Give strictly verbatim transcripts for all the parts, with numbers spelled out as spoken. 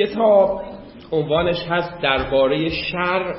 کتاب عنوانش هست درباره شر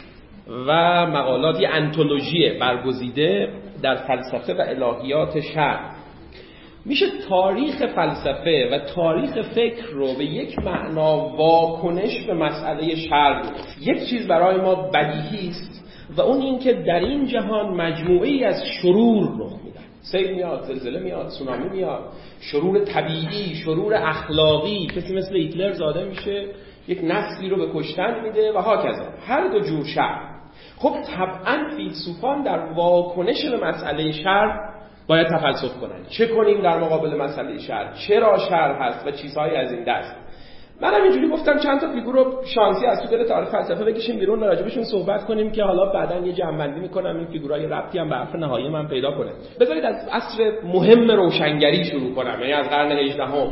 و مقالاتی انتولوژی برگزیده در فلسفه و الهیات شر. میشه تاریخ فلسفه و تاریخ فکر رو به یک معنا واکنش به مسئله شر دونست. یک چیز برای ما بدیهی است و اون این که در این جهان مجموعه‌ای از شرور رخ میدن. سیل میاد، زلزله میاد، سونامی میاد، شرور طبیعی، شرور اخلاقی، کسی مثل هیتلر زاده میشه یک نسلی رو به کشتن میده و هاکذا، هر دو جور شر. خب طبعاً فیلسوفان در واکنش به مسئله شر باید تفلسف کنن. چه کنیم در مقابل مسئله شر؟ چرا شر هست و چیزهای از این دست؟ منم اینجوری گفتم چند تا فیگور رو شانسی از تو دل تاریخ فلسفه بکشیم بیرون، راجبشون صحبت کنیم که حالا بعداً یه جمع‌بندی میکنم این فیگورای ربطی هم به حرف نهایی من پیدا کنه. بذارید از عصر مهم روشنگری شروع کنم، یعنی از قرن هجدهم.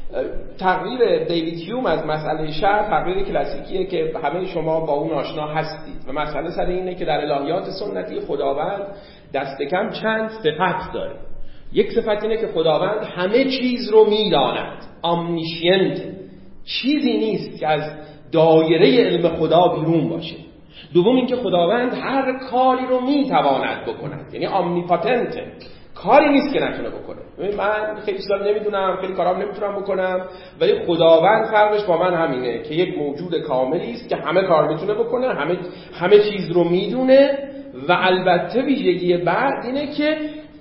تقریر دیوید هیوم از مسئله شر تقریر کلاسیکیه که همه شما با اون آشنا هستید و مسئله سر اینه که در الهیات سنتی خداوند دست کم چند صفت داره. یک صفت اینه که خداوند همه چیز رو میداند، امنیشینت، چیزی نیست که از دایره علم خدا بیرون باشه. دوم این که خداوند هر کاری رو میتواند بکند، یعنی امنیپاتنته، کاری نیست که نتونه بکنه. من خیلی چیزا نمیدونم، خیلی کارام نمیتونم بکنم، ولی خداوند فرقش با من همینه که یک موجود کاملی است که همه کار میتونه بکنه، همه همه چیز رو میدونه و البته ویژگی بعد اینه که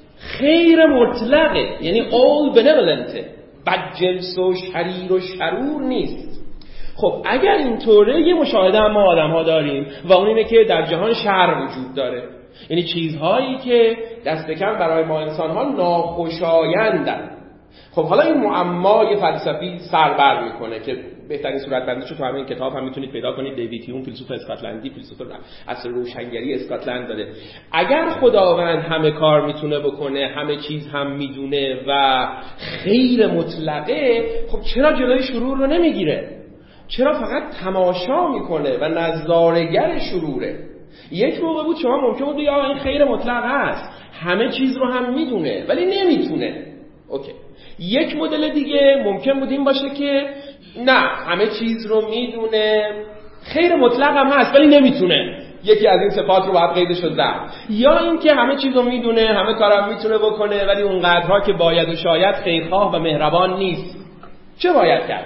خیر مطلقه، یعنی all benevolent، بدجنس و شریر و شرور نیست. خب اگر اینطوره یه مشاهده هم ما آدم ها داریم و اون اینه که در جهان شر وجود داره، یعنی چیزهایی که دست کم برای ما انسان ها ناخوشایندن. خب حالا این معمای فلسفی سربر میکنه که بهترین صورت بندیشو تو همین کتاب هم میتونید پیدا کنید. دیوید هیوم فیلسوف اسکاتلندی، فیلسوف عصر روشنگری اسکاتلند داره. اگر خداوند همه کار میتونه بکنه، همه چیز هم میدونه و خیر مطلقه، خب چرا جلوی شرور رو نمیگیره؟ چرا فقط تماشا میکنه و نظاره‌گر شروره؟ یک موقع بود شما ممکن بود یا این خیر مطلق هست، همه چیز رو هم میدونه ولی نمیتونه. اوکی. یک مدل دیگه ممکن بود این باشه که نه، همه چیز رو میدونه، خیر مطلق هم هست ولی نمیتونه. یکی از این صفات رو باید قیدش رو زد. یا این که همه چیز رو میدونه، همه کارم میتونه بکنه ولی اونقدرها که باید و شاید خیرخواه و مهربان نیست. چه باید کرد؟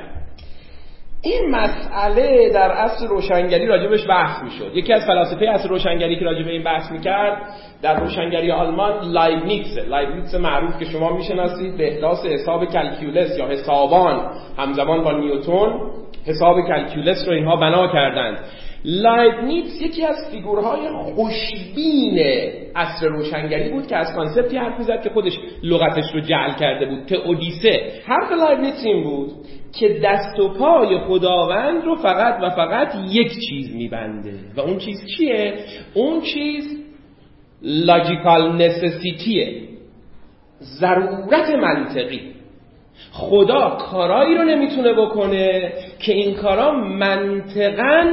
این مسئله در عصر روشنگری راجبش بحث میشد. یکی از فلاسفه عصر روشنگری که راجب این بحث میکرد در روشنگری آلمان لایبنیتس. لایبنیتس معروف که شما میشناسید به احداث حساب کلکیولس یا حسابان، همزمان با نیوتن حساب کلکیولس رو اینها بنا کردند. لایبنیتس یکی از فیگورهای خوشبین عصر روشنگری بود که از کانسپتی حرف میزد که خودش لغتش رو جعل کرده بود، تئودیسه. حرف لایبنیتس این بود که دست و پای خداوند رو فقط و فقط یک چیز میبنده و اون چیز چیه؟ اون چیز لاجیکال نسسیتیه، ضرورت منطقی. خدا کارایی رو نمیتونه بکنه که این کارا منطقاً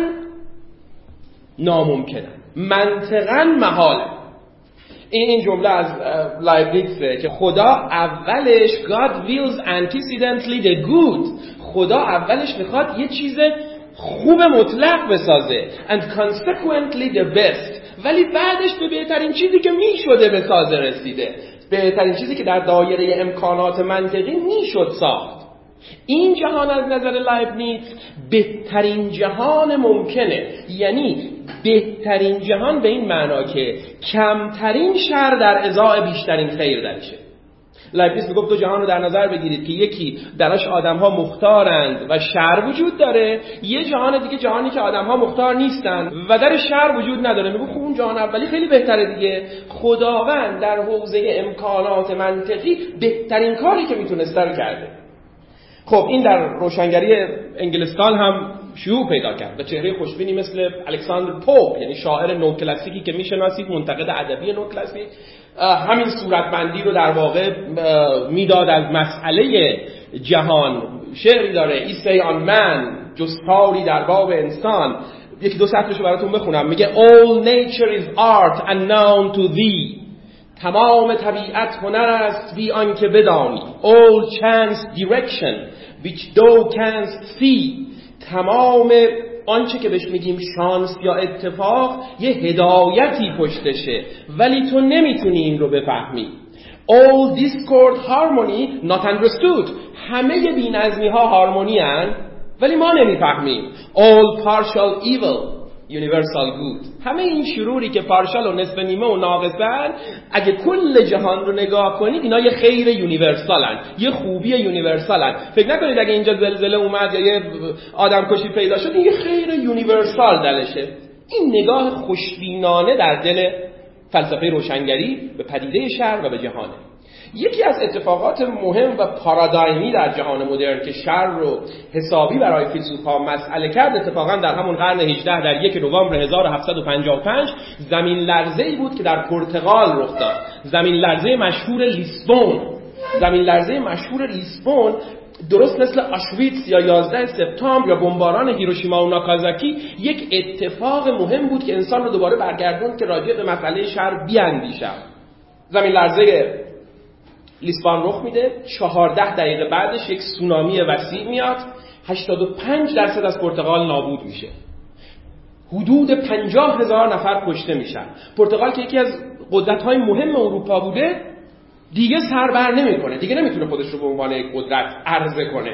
ناممکنه، منطقاً محاله. این این جمله از لایبنیتسه که خدا اولش God wills antecedently the good، خدا اولش میخواد یه چیز خوب مطلق بسازه and consequently the best، ولی بعدش به بهترین چیزی که میشده بسازه رسیده، بهترین چیزی که در دایره امکانات منطقی میشد ساخت. این جهان از نظر لایبنیتس بهترین جهان ممکنه، یعنی بهترین جهان به این معنا که کمترین شر در ازای بیشترین خیر درشه. لایبنیتس میگفت دو جهان رو در نظر بگیرید که یکی درش آدم‌ها مختارند و شر وجود داره، یه جهان دیگه جهانی که آدم‌ها مختار نیستند و در شر وجود نداره. میگفت خب اون جهان اولی خیلی بهتره دیگه. خداوند در حوزه امکانات منطقی بهترین کاری که میتونسته رو کرده. خب این در روشنگری انگلستان هم شیوع پیدا کرد و چهره خوشبینی مثل الکساندر پوپ، یعنی شاعر نوکلاسیکی که میشناسید، منتقد ادبی نوکلاسیک، همین صورتبندی رو در واقع میداد از مسئله جهان. شعری داره ایسای آن من، جستاری در باب انسان. یکی دو سطرش رو براتون بخونم. میگه All nature is art unknown to thee، تمام طبیعت هنر است بی آنکه بدانی. All chance direction which thou canst see، تمام آنچه که بهش میگیم شانس یا اتفاق یه هدایتی پشتشه، ولی تو نمیتونی این رو بفهمی. All discord harmony not understood. همه بی‌نظمی ها هارمونی هن ولی ما نمیفهمیم. All partial evil universal good. همه این شروری که پارشال و نصف نیمه و ناقصن، اگه کل جهان رو نگاه کنید اینا یه خیر یونیورسالن، یه خوبی یونیورسالن. فکر نکنید اگه اینجا زلزله اومد یا یه آدم کشی پیدا شد یه خیر یونیورسال دلشه. این نگاه خوشبینانه در دل فلسفه روشنگری به پدیده شر و به جهانه. یکی از اتفاقات مهم و پارادایمی در جهان مدرن که شر رو حسابی برای فیلسوف‌ها مسئله کرد، اتفاقا در همون قرن هجدهم در یک نوامبر هزار و هفتصد و پنجاه و پنج زمین لرزه‌ای بود که در پرتغال رخ داد. زمین لرزه مشهور لیسبون. زمین لرزه مشهور لیسبون درست مثل آشویتس یا یازده سپتامبر یا بمباران هیروشیما و ناکازاکی یک اتفاق مهم بود که انسان رو دوباره برگردوند که راجع به مسئله شر بیاندیشه. زمین لرزه لیسبون رخ میده، چهارده دقیقه بعدش یک سونامی وسیع میاد، هشتاد و پنج درصد از پرتغال نابود میشه. حدود پنجاه هزار نفر کشته میشن. پرتغال که یکی از قدرت‌های مهم اروپا بوده دیگه سر بر نمیکنه، دیگه نمیتونه خودش رو به عنوان یک قدرت عرضه کنه.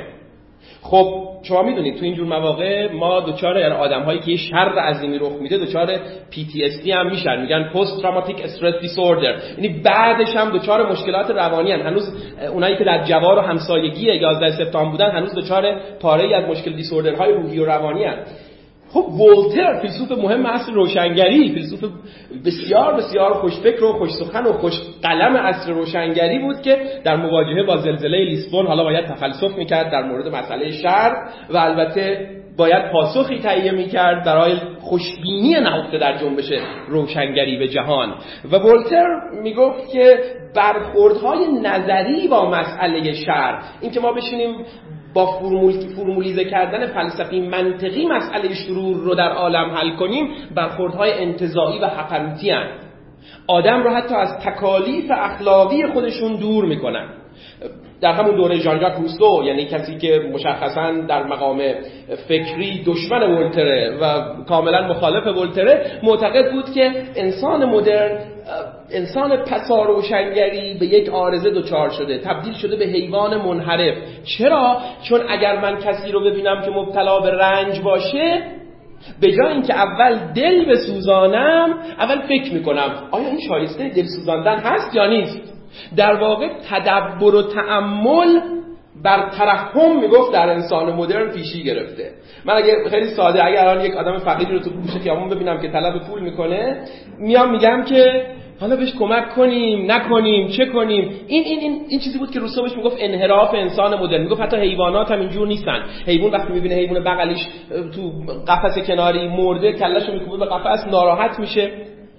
خب شما میدونید تو اینجور مواقع ما دوچار آدم‌هایی که یه شر عظیمی رخ میده دوچار پی تی اس دی هم میشن، میگن پست تروماتیک استرس دیسوردر، یعنی بعدش هم دوچار مشکلات روانی هستن. هنوز اونایی که در جوار و همسایگی یازده سپتامبر بودن هنوز دوچار پاره‌ای از مشکل دیسوردرهای روحی و روانی هستن. خب ولتر فیلسوف مهم عصر روشنگری، فیلسوف بسیار بسیار خوشفکر و خوش سخن و خوش قلم عصر روشنگری بود که در مواجهه با زلزله لیسبون حالا باید تفلسف میکرد در مورد مسئله شر و البته باید پاسخی تهیه میکرد برای خوشبینی نهفته در جنبش روشنگری به جهان. و ولتر میگفت که برخوردهای نظری با مسئله شر، این که ما بشینیم با فرمول فرمولیزه کردن فلسفی منطقی مسئله شرور رو در عالم حل کنیم، برخوردهای انتزاعی و حقیقی هستند. آدم رو حتی از تکالیف اخلاقی خودشون دور میکنن. در همون دوره ژان ژاک روسو، یعنی کسی که مشخصاً در مقام فکری دشمن ولتره و کاملا مخالف ولتره، معتقد بود که انسان مدرن، انسان پسا روشنگری به یک عارضه دچار شده، تبدیل شده به حیوان منحرف. چرا؟ چون اگر من کسی رو ببینم که مبتلا به رنج باشه، به جای اینکه اول دل بسوزانم اول فکر میکنم آیا این شایسته دل سوزاندن هست یا نیست. در واقع تدبر و تأمل بر ترحم میگفت در انسان مدرن پیشی گرفته. من اگه خیلی ساده اگر الان یک آدم فقیری رو تو گوشه خیابون ببینم که طلب پول میکنه، میام میگم که حالا بهش کمک کنیم نکنیم چه کنیم. این این این, این چیزی بود که روسو بهش میگفت انحراف انسان مدرن. میگفت حتی حیوانات هم اینجور نیستن. حیوان وقتی میبینه حیوان بغلیش تو قفس کناری مرده، کلهشو میکوبه به قفس، ناراحت میشه.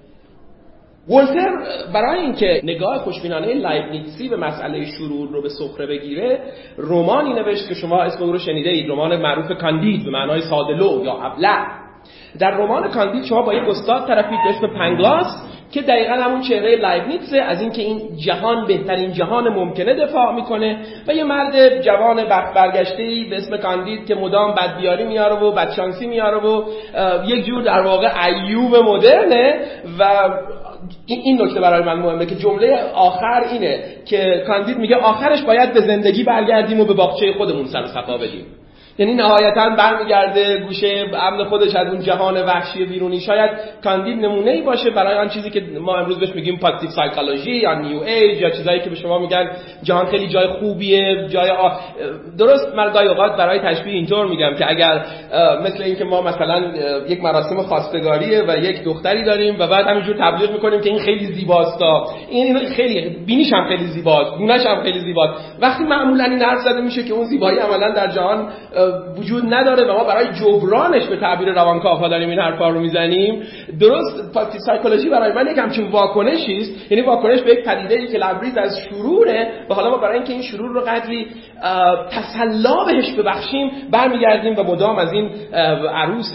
ولتر برای اینکه نگاه خوشبینانه لایبنیتسی به مسئله شرور رو به سخره بگیره، رمانی نوشت که شما اسم اون رو شنیده اید، رمان معروف کاندید به معنای ساده‌لوح یا ابله. در رمان کاندید شما با یک استاد طرفید به اسم پنگلاس که دقیقاً همون چهره لایبنیتسه، از اینکه این جهان بهترین جهان ممکنه دفاع میکنه، و یه مرد جوان بخت برگشته‌ای به اسم کاندید که مدام بدبیاری میاره و بدشانسی میاره و یک جور در واقع ایوب مدرنه. و این این نکته برای من مهمه که جمله آخر اینه که کاندید میگه آخرش باید به زندگی برگردیم و به باغچه خودمون سر و صفا بدیم. یعنی نهایتاً برمیگرده گوشه امن خودش از اون جهان وحشی بیرونی. شاید کاندید نمونه‌ای باشه برای آن چیزی که ما امروز بهش میگیم پازیتیو سایکولوژی یا نیو ایج یا چیزایی که به شما میگن جهان خیلی جای خوبیه، جای آ... درست. من گاهی اوقات برای تشبیه اینطور میگم که اگر مثل این که ما مثلا یک مراسم خواستگاریه و یک دختری داریم و بعد همینجور تبلیغ میکنیم که این خیلی زیباست، این این خیلی بینیش هم خیلی زیباست، گونه‌ش هم خیلی زیباست، وقتی معمولاً این حرف زده میشه که اون زیبایی عملاً در جهان وجود نداره و ما برای جبرانش به تعبیر روانکاوها داریم این حرفا رو میزنیم. درست پازیتیو سایکولوژی برای من یک همچین واکنشی است، یعنی واکنش به یک پدیده‌ای که لبریز از شروره و حالا ما برای اینکه این شرور رو قدری تسلا بهش ببخشیم برمیگردیم و مدام از این عروس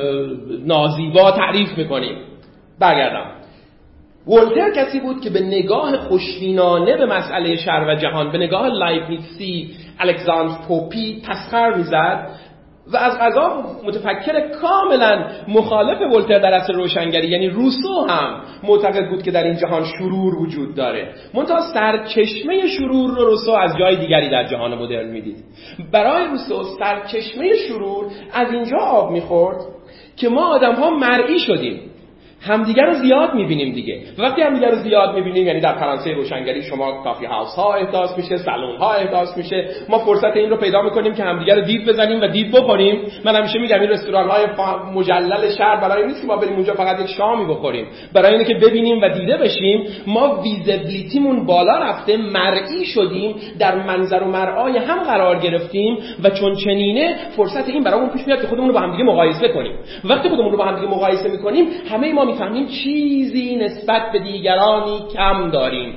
نازیبا تعریف میکنیم. برگردم. ولتر کسی بود که به نگاه خوشبینانه به مسئله شر و جهان، به نگاه لایبنیتسی، الکساندر پوپی تسخر میزد و از قضا متفکر کاملا مخالف ولتر در عصر روشنگری، یعنی روسو هم معتقد بود که در این جهان شرور وجود داره، منتها سرچشمه شرور رو روسو از جای دیگری در جهان مدرن میدید. برای روسو سرچشمه شرور از اینجا آب میخورد که ما آدم ها مرئی شدیم، همدیگر رو زیاد میبینیم دیگه. وقتی همدیگر رو زیاد میبینیم، یعنی در فرانسه روشنگری شما کافی هاوس ها احداث میشه، سالن ها احداث میشه، ما فرصت این رو پیدا میکنیم که همدیگر رو دید بزنیم و دید بخوریم. من همیشه میگم این رستوران های مجلل شهر برای نیست که ما بریم اونجا فقط یک شامی بخوریم، برای اینه که ببینیم و دیده بشیم. ما ویزیبیلیتیمون بالا رفته، مرئی شدیم، در منظر و مرآی هم قرار گرفتیم و چون چنینه فرصت این برامون پیش میاد که خودمون رو با همدیگه مقایسه کنیم. وقتی خودمون رو با همدیگه مقایسه میکنیم، همه ما میفهمیم چیزی نسبت به دیگرانی کم داریم،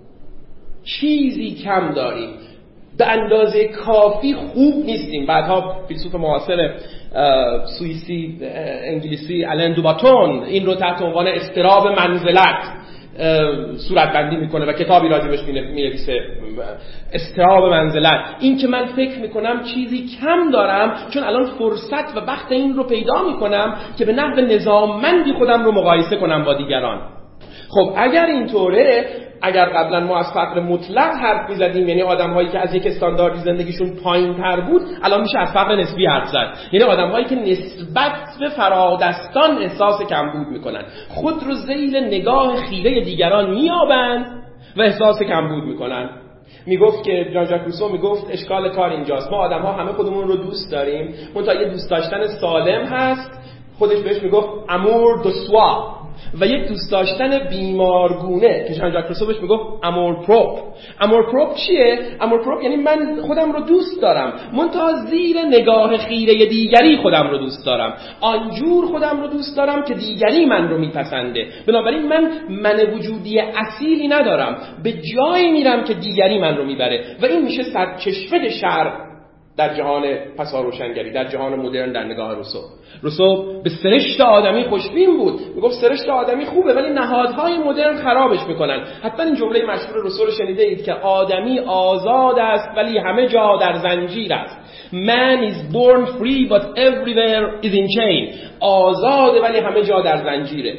چیزی کم داریم، به اندازه کافی خوب نیستیم. بعدها فیلسوف معاصر سوئیسی انگلیسی آلن دوباتون این رو تحت عنوان اضطراب منزلت صورتبندی میکنه و کتابی راجبش مینویسه، اضطراب منزلت. این که من فکر میکنم چیزی کم دارم چون الان فرصت و وقت این رو پیدا میکنم که به نحو نظاممندی خودم رو مقایسه کنم با دیگران. خب اگر اینطوره، اگر قبلا ما از فقر مطلق حرف می‌زدیم، یعنی آدم‌هایی که از یک استانداردی زندگیشون پایین‌تر بود، الان میشه از فقر نسبی حرف زد، یعنی آدم‌هایی که نسبت به فرادستان احساس کمبود میکنن، خود رو ذیل نگاه خیره دیگران میابند و احساس کمبود میکنن. میگفت که ژان ژاک روسو میگفت اشکال کار اینجاست، ما آدم‌ها همه خودمون رو دوست داریم، منتها یه دوست داشتن سالم هست، خودش بهش میگفت امور دو سوا، و یک دوست داشتن بیمارگونه که ژان ژاک روسو بهش میگفت امور پروپ. امور پروپ چیه؟ امور پروپ یعنی من خودم رو دوست دارم، منتها زیر نگاه خیره دیگری خودم رو دوست دارم، آنجور خودم رو دوست دارم که دیگری من رو میپسنده. بنابراین من من وجودی اصیلی ندارم، به جایی میرم که دیگری من رو میبره و این میشه سرچشمه شر در جهان پسا روشنگری، در جهان مدرن در نگاه روسو. روسو به سرشت آدمی خوشبین بود، میگفت سرشت آدمی خوبه ولی نهادهای مدرن خرابش میکنن. حتما این جمله مشهور روسو رو شنیده اید که آدمی آزاد است ولی همه جا در زنجیر است. Man is born free but everywhere is in chain. آزاده ولی همه جا در زنجیره.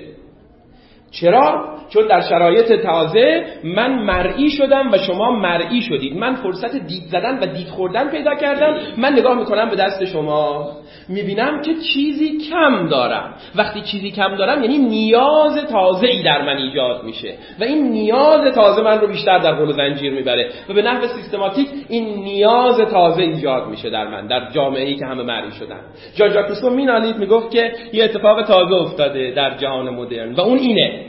چرا؟ چون در شرایط تازه من مرئی شدم و شما مرئی شدید. من فرصت دید زدن و دید خوردن پیدا کردم. من نگاه میکنم به دست شما، میبینم که چیزی کم دارم. وقتی چیزی کم دارم یعنی نیاز تازه‌ای در من ایجاد میشه و این نیاز تازه من رو بیشتر در قل و زنجیر میبره و به نحو سیستماتیک این نیاز تازه ایجاد میشه در من، در جامعه‌ای که همه مرئی شدن. ژان ژاک روسو مینالید، میگفت که یه اتفاق تازه افتاده در جهان مدرن و اون اینه: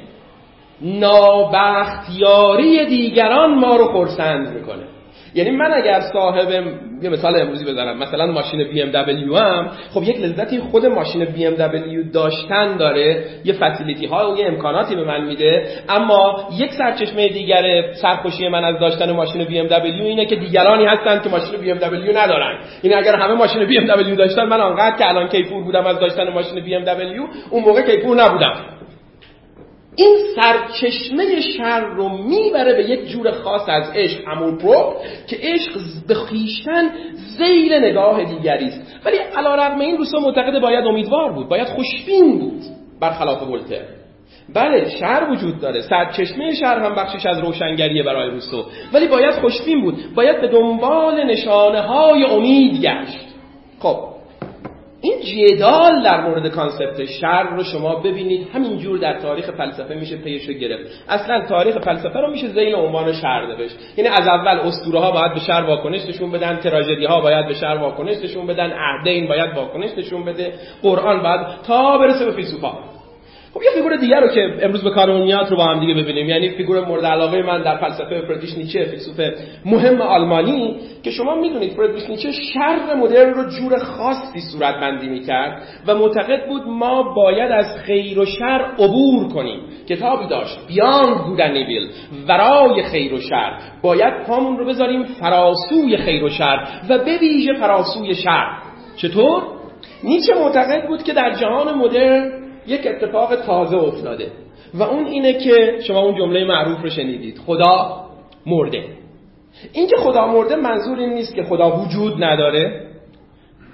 نابختیاری دیگران ما رو خرسند میکنه. یعنی من اگر صاحب، یه مثال امروزی بزنم، مثلا ماشین بی ام دبلیو هم، خب یک لذتی خود ماشین بی ام دبلیو داشتن داره، یه فسیلیتی ها و یه امکاناتی به من میده، اما یک سرچشمه دیگر سرخوشی من از داشتن ماشین بی ام دبلیو اینه که دیگرانی هستن که ماشین بی ام دبلیو ندارن. یعنی اگر همه ماشین بی ام دبلیو داشتن، من انقدر که الان کیفور بودم از داشتن ماشین بی ام دبلیو، اون موقع کیفور نبودم. این سرچشمه شر رو میبره به یک جور خاص از عشق، امور پروپ، که عشق به خویشتن ذیل نگاه دیگری است. ولی علیرغم این روسو معتقد باید امیدوار بود، باید خوشبین بود، برخلاف ولتر. بله شر وجود داره، سرچشمه شر هم بخشش از روشنگریه برای روسو، ولی باید خوشبین بود، باید به دنبال نشانه های امید گشت. خب این جدال در مورد کانسپت شر رو شما ببینید همینجور در تاریخ فلسفه میشه پیشو گرفت. اصلا تاریخ فلسفه رو میشه ذیل عنوان شر نوشت. یعنی از اول اسطوره ها باید به شر واکنش نشون بدن، تراژدی ها باید به شر واکنش نشون بدن، عهدین باید واکنش نشون بده، قرآن باید، تا برسه به فیلسوفا. خب یه فیگور دیگر رو که امروز به کارمون میاد رو با هم دیگه ببینیم. یعنی فیگور مورد علاقه من در فلسفه فریدریش نیچه، فیلسوف مهم آلمانی، که شما میدونید فریدریش نیچه شر مدرن رو جور خاصی صورتبندی میکرد و معتقد بود ما باید از خیر و شر عبور کنیم. کتابی داشت بیاند گود اند ایویل، ورای خیر و شر، باید پامون رو بذاریم فراسوی خیر و شر و به ویژه فراسوی شر. چطور؟ نیچه معتقد بود که در جهان مدرن یک اتفاق تازه افتاده و اون اینه که شما اون جمله معروف رو شنیدید: خدا مرده. این که خدا مرده منظور این نیست که خدا وجود نداره،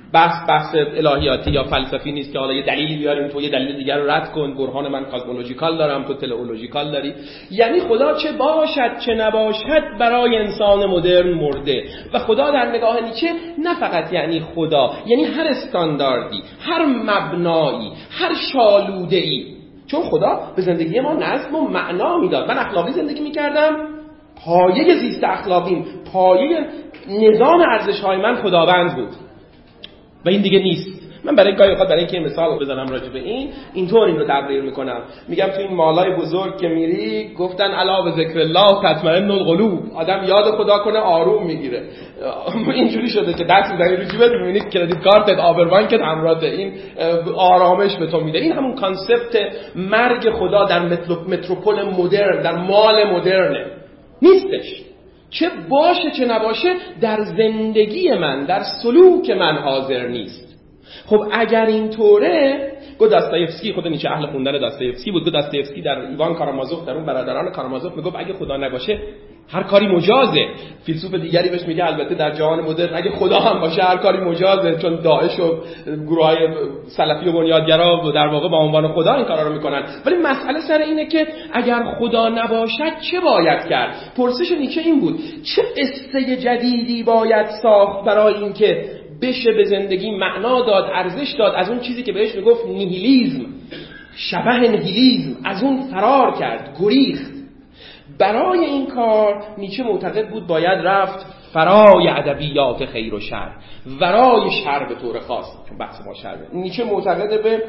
بحث بحث الهیاتی یا فلسفی نیست که حالا یه دلیل بیاریم تو یه دلیل دیگر رو رد کن، برهان من کاسمولوژیکال دارم تو تئولوژیکال داری. یعنی خدا چه باشد چه نباشد برای انسان مدرن مرده. و خدا در نگاه نیچه نه فقط یعنی خدا، یعنی هر استانداردی، هر مبنایی، هر شالوده‌ای. چون خدا به زندگی ما نظم و معنا میداد. من اخلاقی زندگی میکردم، پایه زیست اخلاقیم، پایه نظام ارزش‌های من خداوند بود و این دیگه نیست. من برای گاهی اوقات برای اینکه مثال بزنم راجع به این اینطور این رو تبریر میکنم، میگم تو این مالای بزرگ که میری گفتن الا به ذکر الله تطمئن القلوب، آدم یاد خدا کنه آروم میگیره. اینجوری شده که دست میزنی رو جیبت میبینی کردیت کارتت آبربانکت همراهته، این آرامش به تو میده. این همون کانسپت مرگ خدا در متروپول مدرن، در مال مدرنه نیستش. چه باشه چه نباشه در زندگی من، در سلوک من حاضر نیست. خب اگر اینطوره، گو داستایفسکی، خود نیچه اهل خوندن داستایفسکی بود، گو داستایفسکی در ایوان کارامازوف، در اون برادران کارامازوف میگفت اگه خدا نباشه هر کاری مجازه. فیلسوف دیگری بهش میگه البته در جهان مدرن اگه خدا هم باشه هر کاری مجازه، چون داعش و گروه‌های سلفی و بنیادگرا و در واقع با عنوان خدا این کارا رو میکنن. ولی مسئله سر اینه که اگر خدا نباشد چه باید کرد؟ پرسش نیچه این بود، چه قصه جدیدی باید ساخت برای اینکه بشه به زندگی معنا داد، ارزش داد، از اون چیزی که بهش میگفت نیهیلیزم، شبح نیهیلیزم، از اون فرار کرد، گریخت. برای این کار نیچه معتقد بود باید رفت فرای ادبیات خیر و شر، ورای شر به طور خاص، چون بحث ما شر. نیچه معتقد به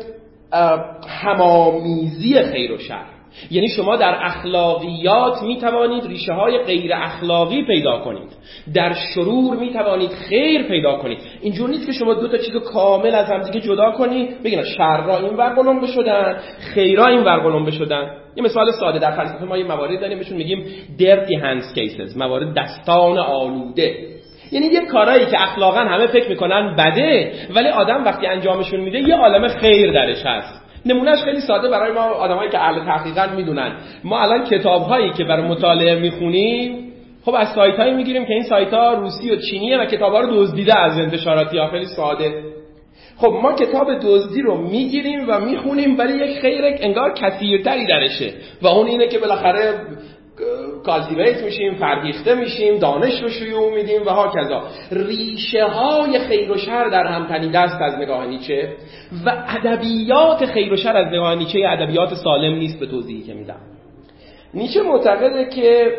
همامیزی خیر و شر، یعنی شما در اخلاقیات می توانید ریشه های غیر اخلاقی پیدا کنید، در شرور می توانید خیر پیدا کنید. اینجور نیست که شما دو تا چیزو کامل از هم دیگه جدا کنید، بگین شرها این ور قلم بشدن، خیرها این ور قلم بشدن. یه مثال ساده، در فلسفه ما یه موارد داریم بهشون میگیم dirty hands cases، موارد دستان آلوده. یعنی یه کارهایی که اخلاقا همه فکر میکنن بده، ولی آدم وقتی انجامشون میده یه عالمه خیر درش هست. نمونهش خیلی ساده برای ما آدمایی که اهل تحقیقاً میدونن. ما الان کتاب‌هایی که برای مطالعه میخونیم، خب از سایت‌هایی میگیریم که این سایت‌ها روسی و چینیه و کتاب‌ها رو دزدیده از انتشاراتی‌ها. خیلی ساده. خب ما کتاب دزدی رو میگیریم و میخونیم، ولی یک خیر انگار کثیرتری درشه و اون اینه که بالاخره کالتیویت میشیم، فرهیخته میشیم، دانش رو شیوع میدیم و ها کذا. ریشه های خیر و شر در هم تنیده است از نگاه نیچه و ادبیات خیر و شر از نگاه نیچه ادبیات سالم نیست. به توضیحی که میدم، نیچه معتقده که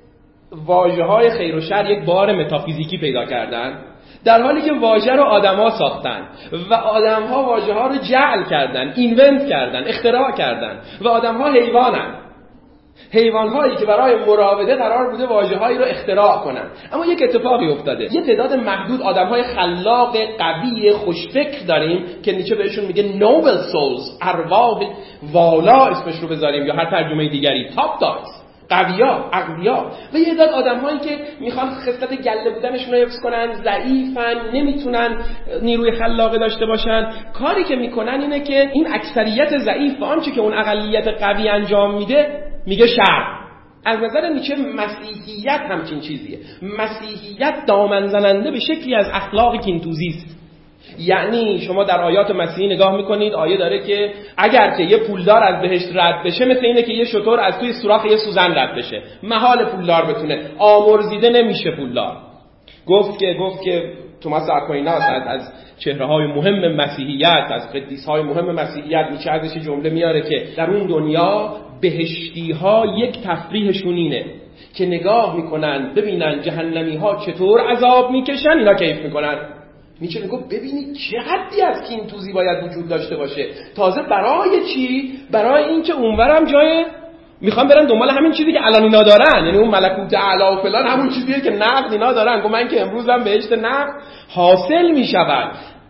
واژه های خیر و شر یک بار متافیزیکی پیدا کردن، در حالی که واژه رو آدم‌ها ساختن و آدم‌ها واژه ها رو جعل کردن، اینونت کردن، اختراع کردن و آدم‌ها حیوانن. حیوان‌هایی که برای مراوده قرار بوده واژه‌هایی رو اختراع کنن. اما یک اتفاقی افتاده، یه تعداد محدود آدم‌های خلاق، قوی، خوشفکر داریم که نیچه بهشون میگه نوبل سولز، ارواح والا اسمش رو بذاریم یا هر ترجمه دیگری، تاپ داگز، قویا، اقویا. و یه تعداد آدم‌هایی که میخوان خصلت گله بودنشون رو حفظ کنن، ضعیفن، نمیتونن نیروی خلاقه داشته باشن. کاری که میکنن اینه که این اکثریت ضعیف و آنچه که اون اقلیت قوی انجام میده میگه شر. از نظر نیچه مسیحیت همچین چیزیه. مسیحیت دامن زننده به شکلی از اخلاق کینتوزی است. یعنی شما در آیات مسیحی نگاه میکنید، آیه داره که اگر که یه پولدار از بهشت رد بشه مثل اینه که یه شتر از توی سوراخ یه سوزن رد بشه. محال پولدار بتونه، آمرزیده نمیشه پولدار. گفت که گفت که توماس آکویناس از از چهره‌های مهم مسیحیت، از قدیس‌های مهم مسیحیت، نیچه ازش جمله میاره که در اون دنیا بهشتی‌ها یک تفریحشون اینه که نگاه میکنن ببینن جهنمی‌ها چطور عذاب میکشن، اینا کیف میکنن. نیچه میگه ببینید چه حدی از کینتوزی باید وجود داشته باشه. تازه برای چی؟ برای اینکه اونورم جای میخوام برن دنبال همین چیزی که الان اینا دارن، یعنی اون ملکوت اعلی و فلان، همون چیزیه که نقد اینا دارن. گفت من که امروزم بهشت نقد حاصل میشود.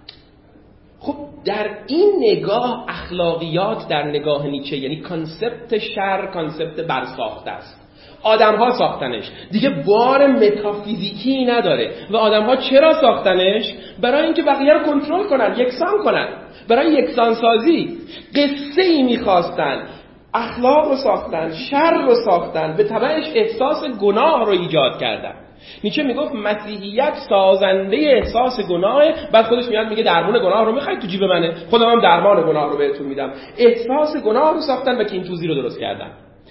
خب در این نگاه اخلاقیات در نگاه نیچه، یعنی کانسپت شر کانسپت برساخته است. آدم‌ها ساختنش، دیگه بار متافیزیکی نداره. و آدم‌ها چرا ساختنش؟ برای اینکه بقیه رو کنترل کنن، یکسان کنن، برای یکسان سازی. قصه‌ای می‌خواستن، اخلاق رو ساختن، شر رو ساختن، به تبعش احساس گناه رو ایجاد کردن. نیچه میگفت مسیحیت سازنده احساس گناهه، بعد خودش میاد میگه درمان گناه رو میخواید تو جیب منه، خودم هم درمان گناه رو بهتون میدم. احساس گناه رو ساختن و کینتوزی رو درست کردن.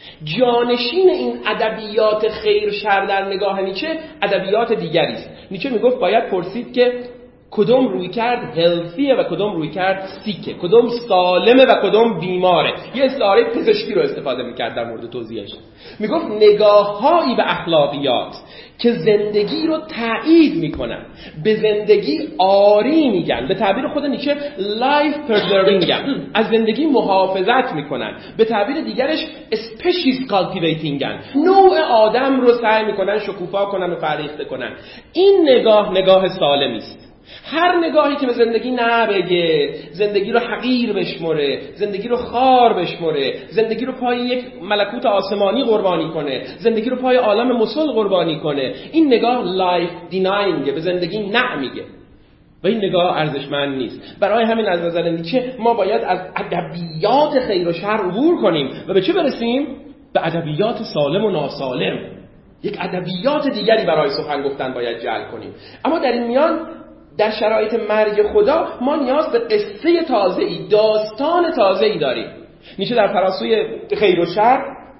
جانشین این ادبیات خیر شر در نگاه نیچه ادبیات دیگری است. نیچه میگفت باید پرسید که کدوم روی کرد هلثیه و کدوم روی کرد سیکه، کدوم سالمه و کدوم بیماره. یه استعاره پزشکی رو استفاده میکرد در مورد توضیحش. میگفت نگاههایی به اخلاقیات که زندگی رو تایید میکنن، به زندگی آری میگن، به تعبیر خود نیچه لایف پرزروینگن، از زندگی محافظت میکنن، به تعبیر دیگرش اسپشیز کالتیویتینگن، نوع آدم رو سعی میکنن شکوفا کنن و فرهیخته کنن. این نگاه نگاه سالمی است. هر نگاهی که به زندگی نبگه، زندگی رو حقیر بشمره، زندگی رو خار بشمره، زندگی رو پای یک ملکوت آسمانی قربانی کنه، زندگی رو پای عالم مسل قربانی کنه، این نگاه لایف دیناینگه، به زندگی نه میگه و این نگاه ارزشمند نیست. برای همین از نظر نیچه ما باید از ادبیات خیر و شر عبور کنیم و به چه برسیم؟ به ادبیات سالم و ناسالم. یک ادبیات دیگری برای سخن گفتن باید جعل کنیم. اما در این میان در شرایط مرگ خدا ما نیاز به قصه تازه‌ای، داستان تازه‌ای داریم. نیچه در فراسوی خیر و شر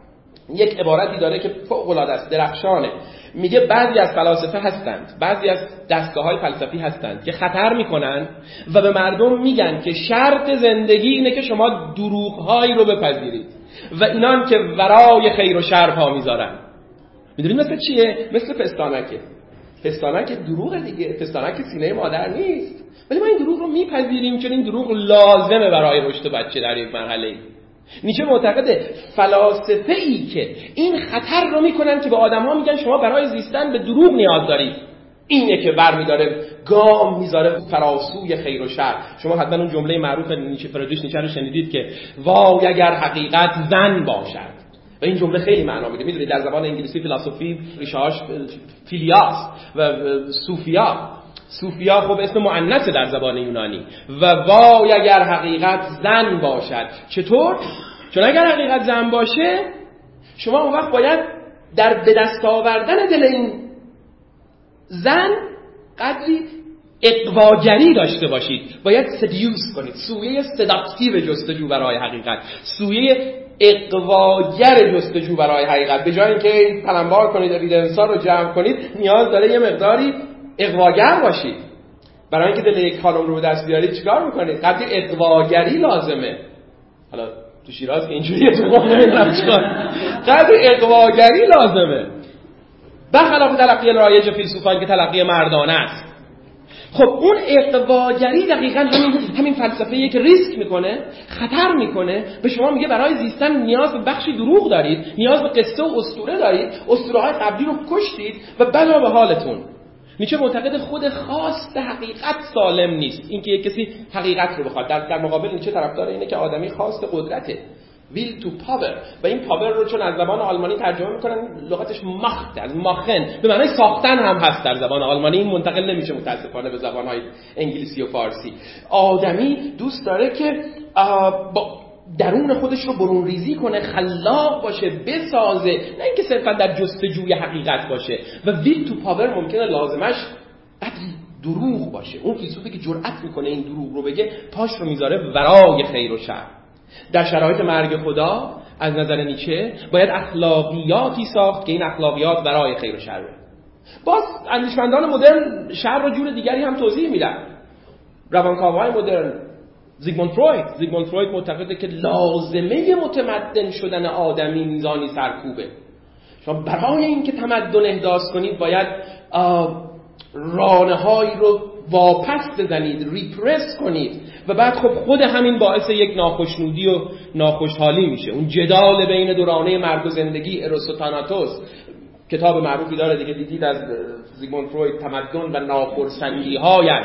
یک عبارتی داره که فوق‌العاده است، درخشانه. میگه بعضی از فلاسفه هستند، بعضی از دستگاه‌های فلسفی هستند که خطر میکنن و به مردم میگن که شرط زندگی اینه که شما دروغ‌هایی رو بپذیرید و اینان که ورای خیر و شر پا میذارن. میدونید مثل چیه؟ مثل پستانکه. پستانک دروغ دیگه، پستانک سینه مادر نیست، ولی ما این دروغ رو میپذیریم چون این دروغ لازمه برای رشد بچه در یک مرحله. نیچه معتقده فلاسفه‌ای که این خطر رو میکنن که به آدم‌ها میگن شما برای زیستن به دروغ نیاز دارید، اینه که برمی‌داره گام میذاره فراسوی خیر و شر. شما حتما اون جمله معروف نیچه فردریش نیچه رو شنیدید که وای اگر حقیقت زن باشد. و این جمله خیلی معنا میده. میدونید در زبان انگلیسی فیلسوفی ریشه‌اش فیلیاس و صوفیا. صوفیا خب اسم مؤنث در زبان یونانی. و وای اگر حقیقت زن باشد. چطور؟ چون اگر حقیقت زن باشه شما اون وقت باید در به دست آوردن دل این زن قدری اقواگری داشته باشید. باید سدیوس کنید، سویه سداکتیو جستجو برای حقیقت، سویه اقواگر جستجو برای حقیقت. به جای اینکه تلمبار کنید اویدنس‌ها رو جمع کنید، نیاز داره یه مقداری اقواگر باشید. برای اینکه دل یک خانم رو به دست بیارید چیکار میکنید؟ قدری اقواگری لازمه. حالا تو شیراز که اینجوریه، تو قم نمیدونم چیکار. قدری اقواگری لازمه. برخلاف تلقی رایج فیلسوفان که تلقی مردانه است. خب اون اقواگری دقیقاً همین همین فلسفه‌ایه که ریسک میکنه، خطر میکنه، به شما میگه برای زیستن نیاز به بخشی دروغ دارید، نیاز به قصه و اسطوره دارید، اسطوره‌های قبلی رو کشتید و بلا به حالتون. نیچه معتقد خود خواست حقیقت سالم نیست، اینکه یک کسی حقیقت رو بخواد. در, در مقابل نیچه طرفدار اینه که آدمی خواست قدرته، will to power، و این پاور رو چون از زبان آلمانی ترجمه میکنن لغتش ماخت، از ماخن به معنای ساختن هم هست در زبان آلمانی، این منتقل نمیشه متاسفانه به زبانهای انگلیسی و فارسی. آدمی دوست داره که با درون خودش رو برون ریزی کنه، خلاق باشه، بسازه، نه اینکه صرفا در جستجوی حقیقت باشه. و will to power ممکنه لازمش قدری دروغ باشه. اون فیلسوفی که جرأت میکنه این دروغ رو بگه پاش رو میذاره ورای خیر و شر. در شرایط مرگ خدا از نظر نیچه باید اخلاقیاتی ساخت که این اخلاقیات برای خیر و شر. باز اندیشمندان مدرن شر رو جور دیگری هم توضیح میدن. روانکاوهای مدرن، زیگموند فروید زیگموند فروید معتقده که لازمه متمدن شدن آدمی میزانی سرکوبه. شما برای اینکه تمدن احداث کنید باید رانه‌هایی رو واپس بزنید، ریپرس کنید و بعد خب خود همین باعث یک ناخشنودی و ناخوشحالی میشه. اون جدال بین دو رانه مرگ و زندگی، اروس و تاناتوس، کتاب معروفی داره دیگه، دیدید از زیگموند فروید، تمدن و ناخرسندی‌هایش.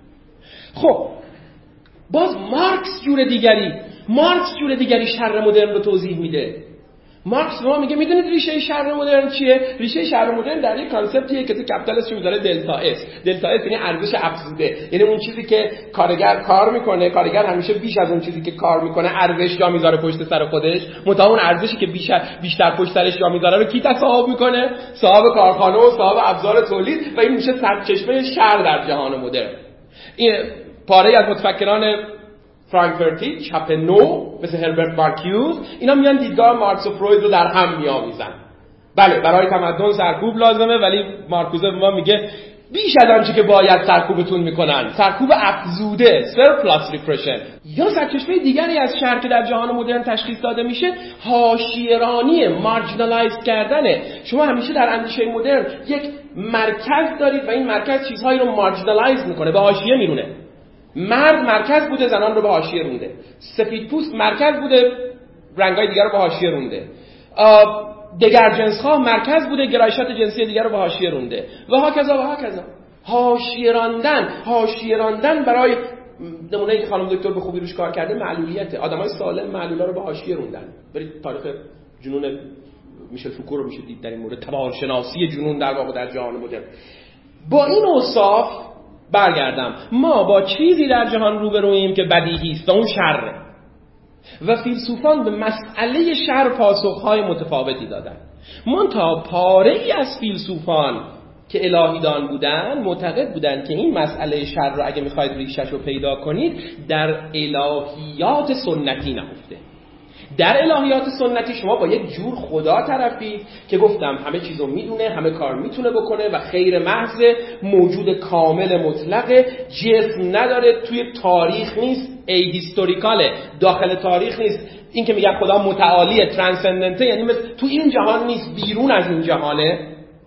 خب باز مارکس جور دیگری مارکس جور دیگری شر مدرن رو توضیح میده. مارکس به ما میگه میدونید ریشه شر مدرن چیه؟ ریشه شر مدرن در یک کانسپتیه که تو کپیتال اسم میذاره دلتا اس. دلتا اس یعنی ارزش افزوده، یعنی اون چیزی که کارگر کار میکنه، کارگر همیشه بیش از اون چیزی که کار میکنه ارزش جا میذاره پشت سر خودش، متا اون ارزشی که بیشتر بیشتر پشت سرش جا میذاره رو کی تصاحب میکنه؟ صاحب کارخانه و صاحب ابزار تولید، و این میشه سرچشمه شر در جهان مدرن. این پاره از متفکران فرانکفورتی چپ نو مثل هربرت مارکیوز اینا میان دیدگاه مارکس و فروید رو در هم میآمیزن. بله برای تمدن سرکوب لازمه، ولی مارکوز به ما میگه بیش از آنچه که باید سرکوبتون میکنن، سرکوب افزوده، سرپلس ریپرشن. یا سرچشمه دیگری از شر که در جهان مدرن تشخیص داده میشه حاشیه‌رانی، مارجینالایز کردنه. شما همیشه در اندیشه مدرن یک مرکز دارید و این مرکز چیزهایی رو مارجینالایز میکنه، به حاشیه میرونه. مرد مرکز بوده، زنان رو به حاشیه رونده. سفیدپوست مرکز بوده، رنگای دیگر رو به حاشیه رونده. دگر جنس‌ها مرکز بوده، گرایشات جنسی دیگر رو به حاشیه رونده و هاکذا و هاکذا. حاشیه راندن، حاشیه راندن برای نمونه‌ای که خانم دکتر به خوبی روش کار کرده معلولیت. آدمای سالم معلولا رو به حاشیه روندن. برید تاریخ جنون میشل فوکو رو میشه دید در این مورد، تبارشناسی جنون در واقع در جهان مدرن. با این اوصاف برگردم، ما با چیزی در جهان روبروییم که بدیهی است و اون شره، و فیلسوفان به مسئله شر پاسخهای متفاوتی دادن. منتها پاره ای از فیلسوفان که الهیدان بودن معتقد بودن که این مسئله شر رو اگه میخواید ریشش رو پیدا کنید در الهیات سنتی نهفته. در الهیات سنتی شما با یک جور خدا طرفید که گفتم همه چیزو میدونه، همه کار میتونه بکنه و خیر محض، موجود کامل مطلقه، جسم نداره، توی تاریخ نیست، ای هیستوریکاله، داخل تاریخ نیست. این که میگن خدا متعالیه، ترانسندنته، یعنی مثل تو این جهان نیست، بیرون از این جهانه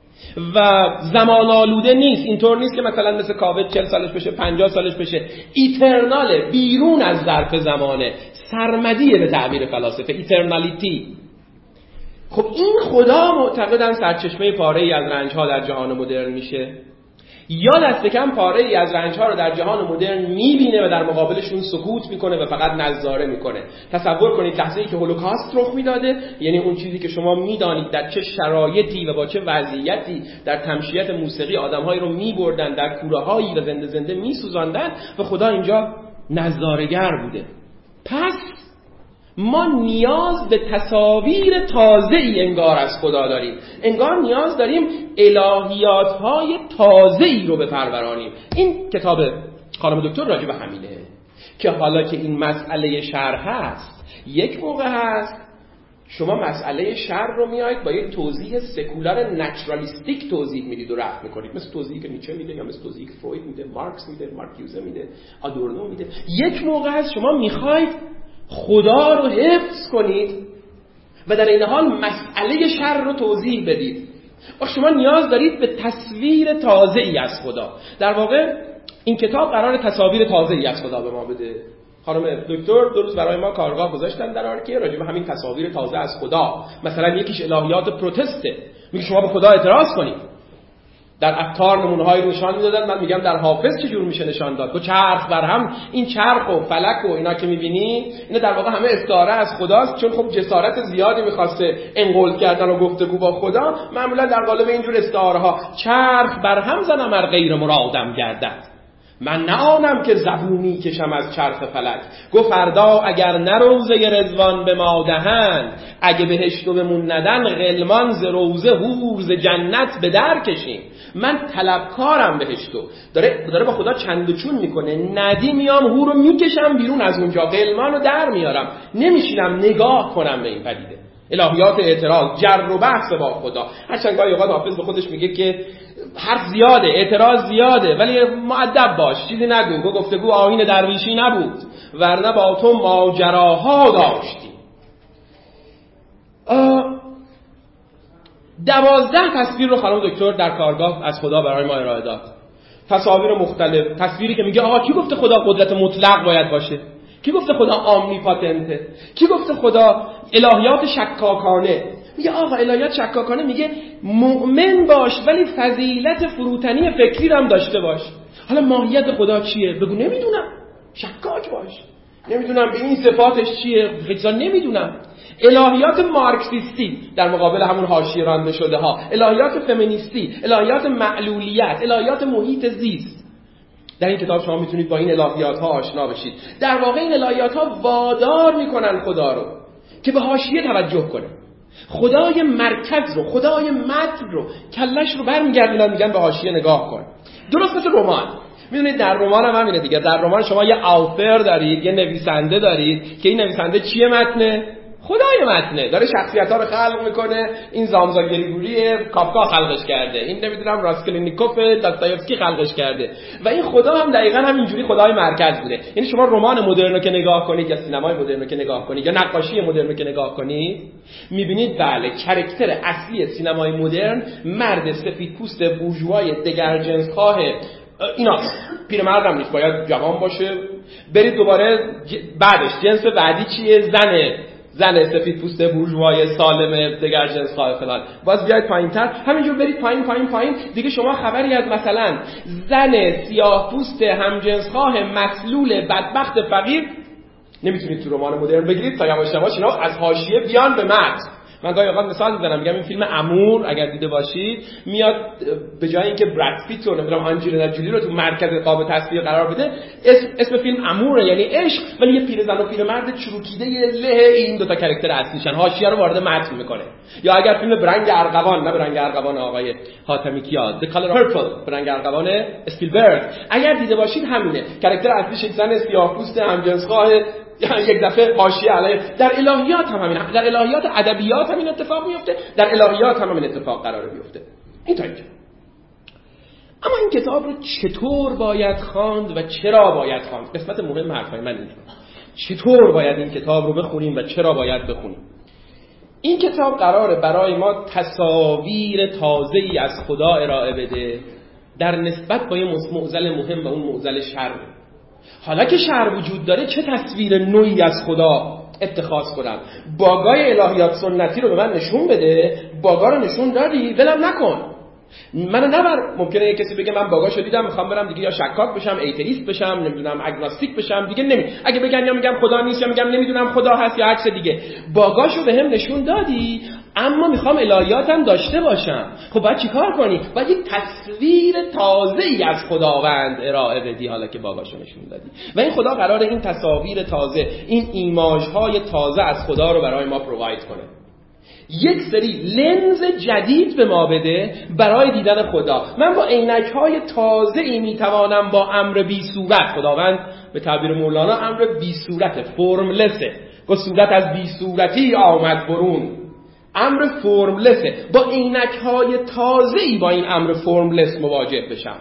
و زمان آلوده نیست. اینطور نیست که مثلا مثل کاوه چهل سالش بشه، پنجاه سالش بشه. ایترناله، بیرون از ظرف زمانه، سرمدیه به تعبیر فلاسفه، ایترنالیتی. خب این خدا معتقدن سرچشمه پاره‌ای از رنج‌ها در جهان مدرن میشه، یا دست کم پاره‌ای از رنج‌ها رو در جهان مدرن میبینه و در مقابلشون سکوت میکنه و فقط نظاره میکنه. تصور کنید لحظه‌ای که هولوکاست رخ میداده، یعنی اون چیزی که شما میدانید در چه شرایطی و با چه وضعیتی در تمشیت موسیقی آدم‌هایی رو میبردن در کوره‌هایی و زنده زنده میسوزاندن و خدا اینجا نظاره‌گر بوده. پس ما نیاز به تصاویر تازه‌ای انگار از خدا داریم، انگار نیاز داریم الهیات‌های تازه‌ای رو بپرورانیم. این کتاب خانم دکتر راجع به همینه که حالا که این مسئله شر هست، یک موقع هست شما مسئله شر رو میایید با یک توضیح سکولار نچرالیستیک توضیح میدید و رفت میکنید، مثل توضیحی که نیچه میده یا مثل توضیحی که فروید میده، مارکس میده، مارکیوزه میده، آدورنو میده. یک موقع هست شما میخواید خدا رو حفظ کنید و در این حال مسئله شر رو توضیح بدید. و شما نیاز دارید به تصویر تازه‌ای از خدا. در واقع این کتاب قرار تصاویر تازه‌ای از خدا به ما بده. خانم دکتر دو روز برای ما کارگاه گذاشتن در آرکیه راجع به همین تصاویر تازه از خدا. مثلا یکیش الهیات پروتسته، میگه شما به خدا اعتراض کنید. در عطار نمونه‌هایی نشان میدادن، من میگم در حافظ چجور میشه نشان داد. دو چرخ بر هم، این چرخ و فلک و اینا که میبینی اینا در واقع همه استعاره از خداست، چون خب جسارت زیادی میخواسته انقول کردن و گفتگو با خدا. معمولا در قالب اینجور استعاره ها چرخ بر هم زنم ار غیر مرادم گردد، من نه آنم که زبونی کشم از چرخ فلک. گو فردا اگر نه روزه رضوان به ما دهند، اگه بهشت و بمون ندن غلمان ز روزه هور ز جنت به در کشیم. من طلبکارم بهشتو، داره داره با خدا چند و چون میکنه، ندی میام هور رو میکشم بیرون از اونجا، غلمان رو در میارم، نمیشینم نگاه کنم به این پدیده. الهیات اعتراض، جر و بحث با خدا. هرچند گاهی اوقات حافظ به خودش میگه که حرف زیاده، اعتراض زیاده، ولی مؤدب باش، چیزی نگو. گو گفتگو آیین درویشی نبود، ورنه با تو ماجراها داشتی. دوازده تصویر رو خانم دکتر در کارگاه از خدا برای ما ارائه داد. تصاویر مختلف. تصویری که میگه آقا کی گفته خدا قدرت مطلق باید باشه؟ کی گفته خدا آمنیپاتنته؟ کی گفته خدا الهیات شکاکانه؟ میگه آقا الهیات شکاکانه میگه مؤمن باش ولی فضیلت فروتنی فکری هم داشته باش. حالا ماهیت خدا چیه؟ بگو نمیدونم، شکاک باش. نمیدونم به این صفاتش چیه، خیلی نمیدونم. الهیات مارکسیستی در مقابل همون حاشیه رانده شده ها، الهیات فمینیستی، الهیات معلولیت، الهیات محیط زیست. در این کتاب شما میتونید با این الهیات ها آشنا بشید. در واقع این الهیات ها وادار میکنن خدا رو که به حاشیه توجه کنه. خدای مرکز رو، خدای متن رو، کلش رو برمیگردونن میگن به حاشیه نگاه کن. درست مثل رمان. میدونید در رمان هم همینه دیگه. در رمان شما یه آوتر دارید، یه نویسنده دارید که این نویسنده چیه متنه؟ خدای متنه، داره شخصیت‌ها رو خلق میکنه. این زامزا گریگوری کافکا خلقش کرده، این نمیدونم راسکولنیکوف داستایوفسکی خلقش کرده و این خدا هم دقیقاً همینجوری خدای مرکز بوده. یعنی شما رمان مدرن رو که نگاه کنید یا سینمای مدرن رو که نگاه کنید یا نقاشی مدرن رو که نگاه کنید، میبینید بله کاراکتر اصلی سینمای مدرن مرد سفیدپوست بورژوای دگرجنس‌خواه اینا، پیرمرد هم نیست، باید جوان باشه. برید دوباره بعدش جنس بعدی چیه؟ زنه، زن سفید پوست بورژوای سالم دگرجنس خواه فلان. باز بیاید پایین‌تر، همینجور برید پایین پایین پایین، دیگه شما خبری از مثلا زن سیاه پوست همجنسخواه مسلول بدبخت فقیر نمیتونید تو رمان مدرن بگیرید تا یواش یواش اینا از حاشیه بیان به متن. من گاهی اوقات مثال میزنم، میگم این فیلم امور اگر دیده باشید میاد به جای اینکه براد پیت رو نمیدونم آنجلینا جولی رو تو مرکز قاب تصویر قرار بده، اسم اسم فیلم اموره، یعنی عشق، ولی یه پیرزن و پیرمرد چروکیده له این دو تا کاراکتر اصلیشن، حاشیه رو وارد متن میکنه. یا اگر فیلم برنگ ارغوان، نه برنگ ارغوان آقای حاتمی کیا، The Color Purple، برنگ ارغوان اسپیلبرگ، اگر دیده باشید همینه، کاراکتر اصلیش یک زن سیاه‌پوست همجنسخواه یک دفعه حاشیه علیه. در الهیات هم همین، در الهیات ادبیات هم این اتفاق میفته، در الهیات هم همین اتفاق قراره بیفته. این تا اینجا. اما این کتاب رو چطور باید خواند و چرا باید خواند؟ قسمت مهم حرفای من اینه. چطور باید این کتاب رو بخونیم و چرا باید بخونیم؟ این کتاب قراره برای ما تصاویر تازه‌ای از خدا ارائه بده در نسبت با یه معضل مهم و اون معضل شر. حالا که شر وجود داره، چه تصویر نوعی از خدا اتخاذ کنم؟ باگای الهیات سنتی رو به من نشون بده، باگا رو نشون دادی ولم نکن، منو نبر. ممکنه یه کسی بگه من باگاشو دیدم میخوام برم دیگه یا شکاک بشم، ایتئیست بشم، نمیدونم اگنوستیک بشم، دیگه نمی اگه بگن یا میگم خدا نیست یا میگم نمیدونم خدا هست یا عکس دیگه. باگاشو بهم نشون دادی اما میخوام الهیاتم داشته باشم. خب باید چیکار کنی؟ باید یک تصویر تازه‌ای از خداوند ارائه بدی حالا که باگاشو نشون دادی. و این خدا قراره این تصاویر تازه، این ایماژهای تازه از خدا رو برای ما پروواید کنه. یک سری لنز جدید به ما بده برای دیدن خدا. من با عینک‌های تازه‌ای میتوانم با امر بی صورت، خداوند به تعبیر مولانا امر بی صورت، فرملسه، با صورت از بی صورتی آمد برون، امر فرملسه، با عینک‌های تازه‌ای با این امر فرملس مواجه بشم.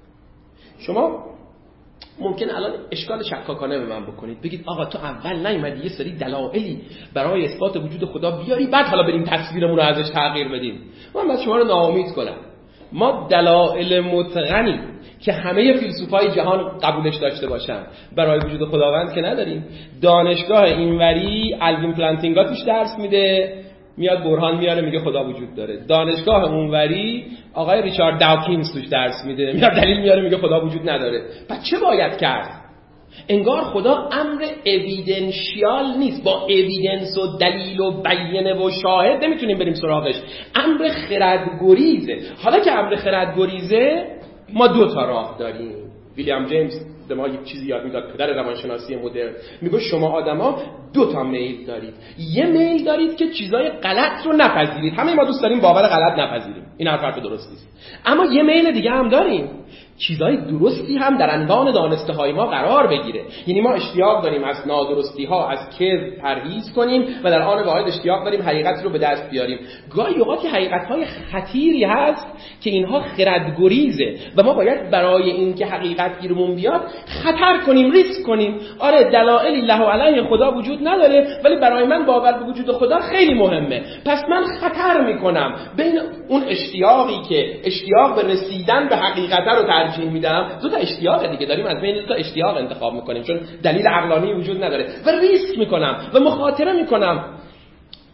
شما ممکن الان اشکال شکاکانه به من بکنید، بگید آقا تو اول نیومدی یه سری دلایلی برای اثبات وجود خدا بیاری، بعد حالا بریم تصویرمون رو ازش تغییر بدیم. من باید شما رو ناامید کنم. ما دلایل متقنی که همه فیلسوفای جهان قبولش داشته باشن برای وجود خداوند که نداریم. دانشگاه اینوری الوین پلانتینگا توش درس میده، میاد برهان میاره میگه خدا وجود داره. دانشگاه اونوری آقای ریچارد داوکینز توش درس میده، میاد دلیل میاره میگه خدا وجود نداره. پس چه باید کرد؟ انگار خدا امر اویدنشیال نیست، با اویدنس و دلیل و بیانه و شاهد نمیتونیم بریم سراغش. امر خردگریزه. حالا که امر خردگریزه، ما دو تا راه داریم. ویلیام جیمز به ما یک چیزی یاد میداد، پدر روانشناسی مدرن، میگه شما آدما دو تا میل دارید. یه میل دارید که چیزای غلط رو نپذیرید. همه ما دوست داریم باور غلط نپذیریم، این حرف حرف درست نیست. اما یه میل دیگه هم داریم، چیزای درستی هم در عنوان دانسته های ما قرار بگیره. یعنی ما اشتیاق داریم از نادرستی ها، از کذب پرهیز کنیم و در آن واحد اشتیاق داریم حقیقت رو به دست بیاریم. گاهی اوقات حقیقت های خطیری هست که اینها خردگریزه و ما باید برای اینکه حقیقت گیرمون بیاد خطر کنیم، ریسک کنیم. آره دلایلی له و علیه خدا وجود نداره، ولی برای من باور به وجود خدا خیلی مهمه. پس من خطر میکنم بین اون اشتیاقی که اشتیاق به رسیدن به حقیقت رو ترجیح میدم، دو تا اشتیاق دیگه داریم، از بین دو تا اشتیاق انتخاب میکنیم چون دلیل عقلانی وجود نداره، و ریسک میکنم و مخاطره میکنم.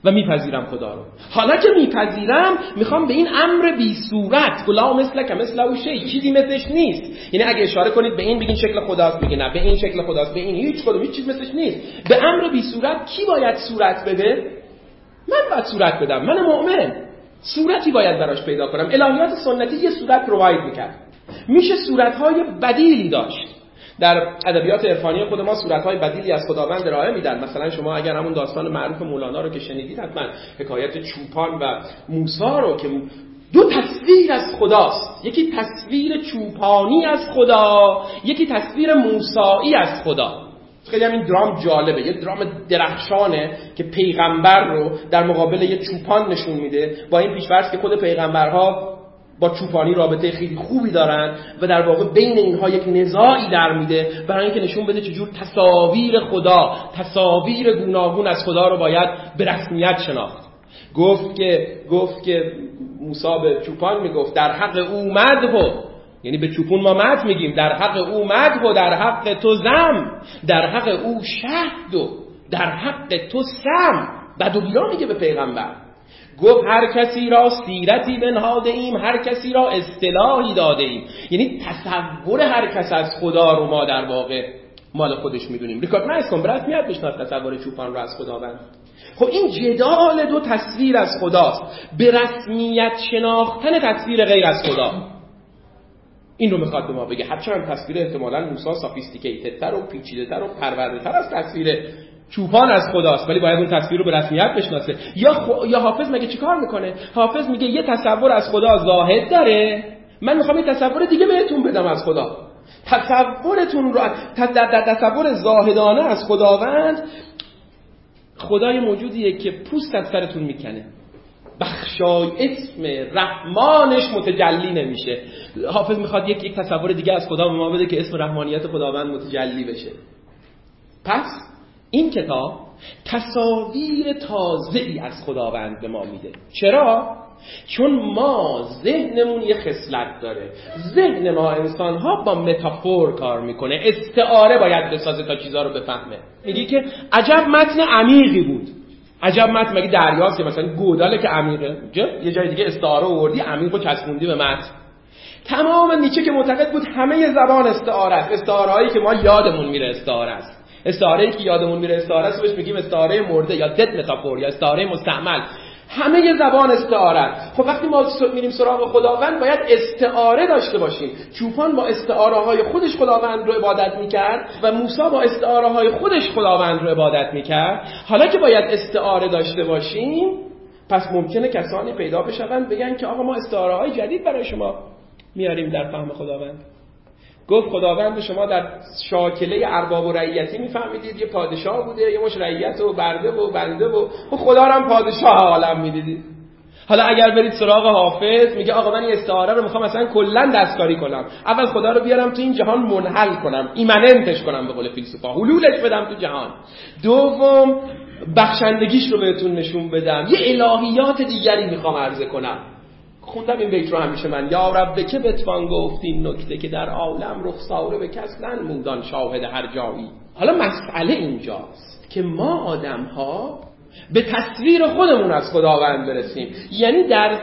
و میپذیرم خدا رو. حالا که میپذیرم میخوام به این امر بی صورت گلا مثل که مثل او شی، چیزی مثلش نیست. یعنی اگه اشاره کنید به این بگین شکل خداست، میگه نه به این شکل خداست، به این هیچ کدوم هیچ چیز مثلش نیست. به امر بی صورت کی باید صورت بده؟ من باید صورت بدم. من مؤمن صورتی باید براش پیدا کنم. الهیات سنتی یه صورت پروواید میکرد. میشه صورت‌های بدیلی داشت. در ادبیات عرفانی خود ما صورت‌های بدیلی از خداوند ارائه میدن. مثلا شما اگر همون داستان معروف مولانا رو که شنیدید حتما، حکایت چوپان و موسی رو که دو تصویر از خداست، یکی تصویر چوپانی از خدا، یکی تصویر موسایی از خدا. خیلی همین درام جالبه، یه درام درخشانه که پیغمبر رو در مقابل یه چوپان نشون میده، با این پیش‌فرض که خود پیغمبرها با چوپانی رابطه خیلی خوبی دارن و در واقع بین اینها یک نزاعی در میده، برای اینکه نشون بده چجور تصاویر خدا، تصاویر گوناگون از خدا رو باید به رسمیت شناخت. گفت که گفت که موسی به چوپان میگفت در حق او مدح، یعنی به چوپون ما مدح میگیم، در حق او مدح و در حق تو ذم، در حق او شهد و در حق تو سم. بعد و بیا میگه به پیغمبر، گفت هر کسی را سیرتی بنهاده ایم، هر کسی را اصطلاحی داده ایم. یعنی تصور هر کس از خدا رو ما در واقع مال خودش میدونیم. ریکاگنایز کن، برات میاد بشناس تصور چوپان رو از خداوند. خب این جدال دو تصویر از خداست، به رسمیت شناختن تصویر غیر از خدا. این رو میخواد به ما بگه. هرچند تصویر احتمالاً موسی سافیستیکیتدتر و پیچیده‌تر و پرورده‌تر از تصویر چوپان از خداست، ولی باید اون تصویر رو به رسمیت بشناسه. یا خ... یا حافظ مگه چیکار میکنه؟ حافظ میگه یه تصور از خدا زاهد داره، من میخوام یه تصور دیگه بهتون بدم از خدا. تصورتون رو در, در تصور زاهدانه از خداوند، خدای موجودیه که پوست از سرتون میکنه، بخشای اسم رحمانش متجلی نمیشه. حافظ میخواد یک یک تصور دیگه از خدا به ما بده که اسم رحمانیت خداوند متجلی بشه. پس این کتاب تصاویر تازه‌ای از خداوند به ما میده. چرا؟ چون ما ذهنمون یه خصلت داره. ذهن ما انسان‌ها با متافور کار میکنه، استعاره باید بسازه تا چیزا رو بفهمه. میگی که عجب متن عمیقی بود. عجب متن مگه دریاست که مثلا گوداله که عمیقه؟ یه جای دیگه استعاره آوردی، عمیقو چسبوندی به متن. تمام نیچه که معتقد بود همه زبان استعاره است. استعارهایی که ما یادمون میره استعاره است. استعاره‌ای که یادمون میره استعاره است، بهش میگیم استعاره مرده یا دد متافور یا استعاره مستعمل. همه زبان استعاره است. خب وقتی ما میریم سراغ خداوند باید استعاره داشته باشیم. چوپان با استعاره های خودش خداوند رو عبادت میکرد و موسی با استعاره های خودش خداوند رو عبادت میکرد. حالا که باید استعاره داشته باشیم، پس ممکنه کسانی پیدا بشن بگن که آقا ما استعاره های جدید برای شما میاریم در فهم خداوند. گفت خداوند شما در شاکله ارباب و رعیتی میفهمیدید، یه پادشاه بوده، یه مش رعیت و برده و بنده و خدا رو هم پادشاه عالم میدیدید. حالا اگر برید سراغ حافظ میگه آقا من این استعاره رو میخوام مثلا کلا دستکاری کنم، اول خدا رو بیارم تو این جهان منحل کنم، ایمننتش کنم به قول فیلسوفا، حلولش بدم تو جهان. دوم بخشندگیش رو بهتون نشون بدم، یه الهیات دیگری میخوام عرضه کنم. خوندم این بیت رو همیشه من، یا رب که بتوان گفت این نکته که در عالم رخساره به کس ننمودان شاهد هر جایی. حالا مسئله اینجاست که ما آدم ها به تصویر خودمون از خداوند برسیم، یعنی در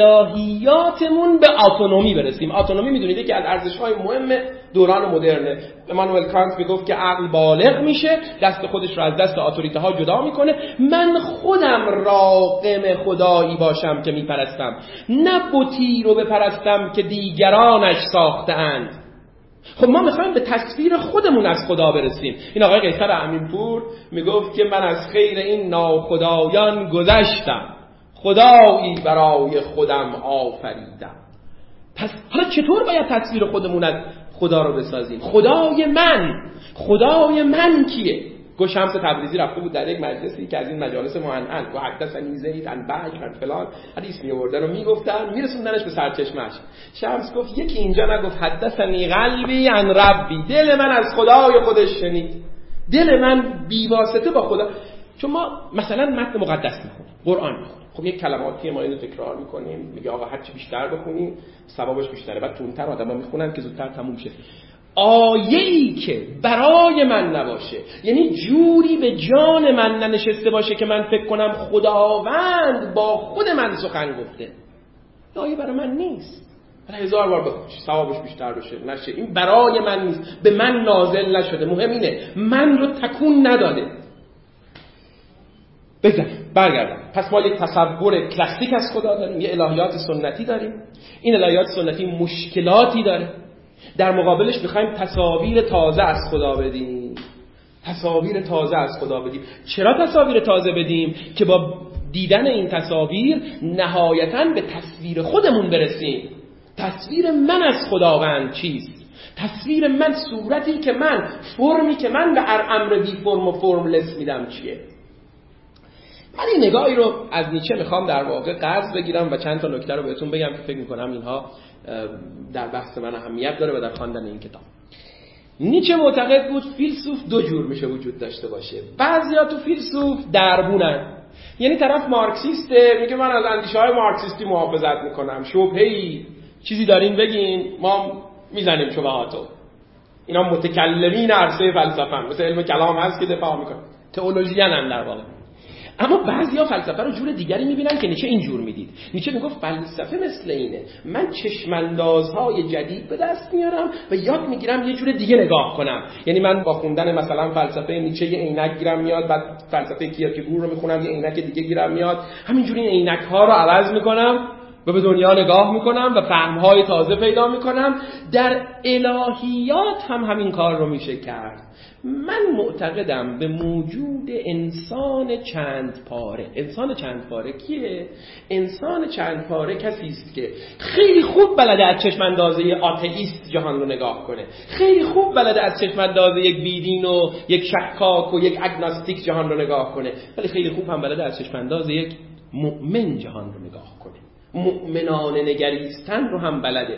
الهیاتمون به اتونومی برسیم. اتونومی میدونید که از ارزش‌های مهم دوران مدرنه. امانوئل کانت میگفت که عقل بالغ میشه، دست خودش رو از دست اتوریته ها جدا میکنه. من خودم راقم خدایی باشم که میپرستم، نه بتی رو بپرستم که دیگرانش ساختند. خب ما میخوایم به تصویر خودمون از خدا برسیم. این آقای قیصر امینپور میگفت که من از خیر این ناخدایان گذشتم، خدایی برای خودم آفریدم. پس حالا چطور باید تصویر خودمون از خدا رو بسازیم؟ خدای من، خدای من کیه؟ گو شمس تبریزی رفته بود در یک مجلسی که از این مجالس معنعن، گو حدثنی زید عن بکر عن فلان، حدیث می آوردن و میگفتن، میرسوندنش به سرچشمش. شمس گفت یکی اینجا نگفت حدثنی قلبی عن ربی، دل من از خدای خودش شنید، دل من بی واسطه با خدا. چون ما مثلا متن مقدس میخونیم، قرآن میخونیم، خب یک کلماتی ما اینو تکرار میکنیم، میگه آقا هر چی بیشتر بخونیم ثوابش بیشتره، بعد تونتر آدما میخونن که زودتر تموم شه. آیه‌ای که برای من نباشه، یعنی جوری به جان من ننشسته باشه که من فکر کنم خداوند با خود من سخن گفته، آیه برای من نیست. برای هزار بار بخوش ثوابش بیشتر بشه نشه، این برای من نیست، به من نازل نشده. مهم اینه من رو تکون نداده. بزن برگردم. پس ما یک تصور کلاسیک از خدا داریم، یه الهیات سنتی داریم. این الهیات سنتی مشکلاتی داره، در مقابلش میخوایم تصاویر تازه از خدا بدیم. تصاویر تازه از خدا بدیم. چرا تصاویر تازه بدیم؟ که با دیدن این تصاویر نهایتاً به تصویر خودمون برسیم. تصویر من از خداوند چیست؟ تصویر من، صورتی که من، فرمی که من به هر امر بی فرم و فرملس میدم چیه؟ من این نگاهی رو از نیچه میخوام در واقع قرض بگیرم و چند تا نکته رو بهتون بگم که فکر میکنم اینها در بحث من اهمیت داره و در خواندن این کتاب. نیچه معتقد بود فیلسوف دو جور میشه وجود داشته باشه. بعضیا تو فیلسوف دربونن، یعنی طرف مارکسیسته، میگه من از اندیشه های مارکسیستی محافظت میکنم، شبهه‌ای چیزی دارین بگین ما میزنیم شبهاتو. اینا متکلمین عرصه فلسفه، مثل علم کلام هست که دفاع میکنه، تئولوژین هم در واقع. اما بعضیا فلسفه رو جور دیگری میبینن که نیچه اینجور میدید. نیچه میگفت فلسفه مثل اینه، من چشماندازهای جدید به دست میارم و یاد میگیرم یه جور دیگه نگاه کنم. یعنی من با خوندن مثلا فلسفه نیچه یه عینک گیرم میاد، بعد فلسفه کیرکگور رو میخونم یه عینک دیگه گیرم میاد، همینجوری این عینک ها رو عوض میکنم و به دنیا نگاه میکنم و فهمهای تازه پیدا میکنم. در الهیات هم همین کار رو میشه کرد. من معتقدم به موجود انسان چند پاره. انسان چند پاره کیه؟ انسان چند پاره کسی است که خیلی خوب بلده از چشم اندازه آتئیست جهان رو نگاه کنه، خیلی خوب بلده از چشم اندازه یک بیدین و یک شکاک و یک اگناستیک جهان رو نگاه کنه، ولی خیلی خوب هم بلده از چشم اندازه یک مؤمن جهان رو نگاه کنه. مؤمنانه نگریستن رو هم بلده.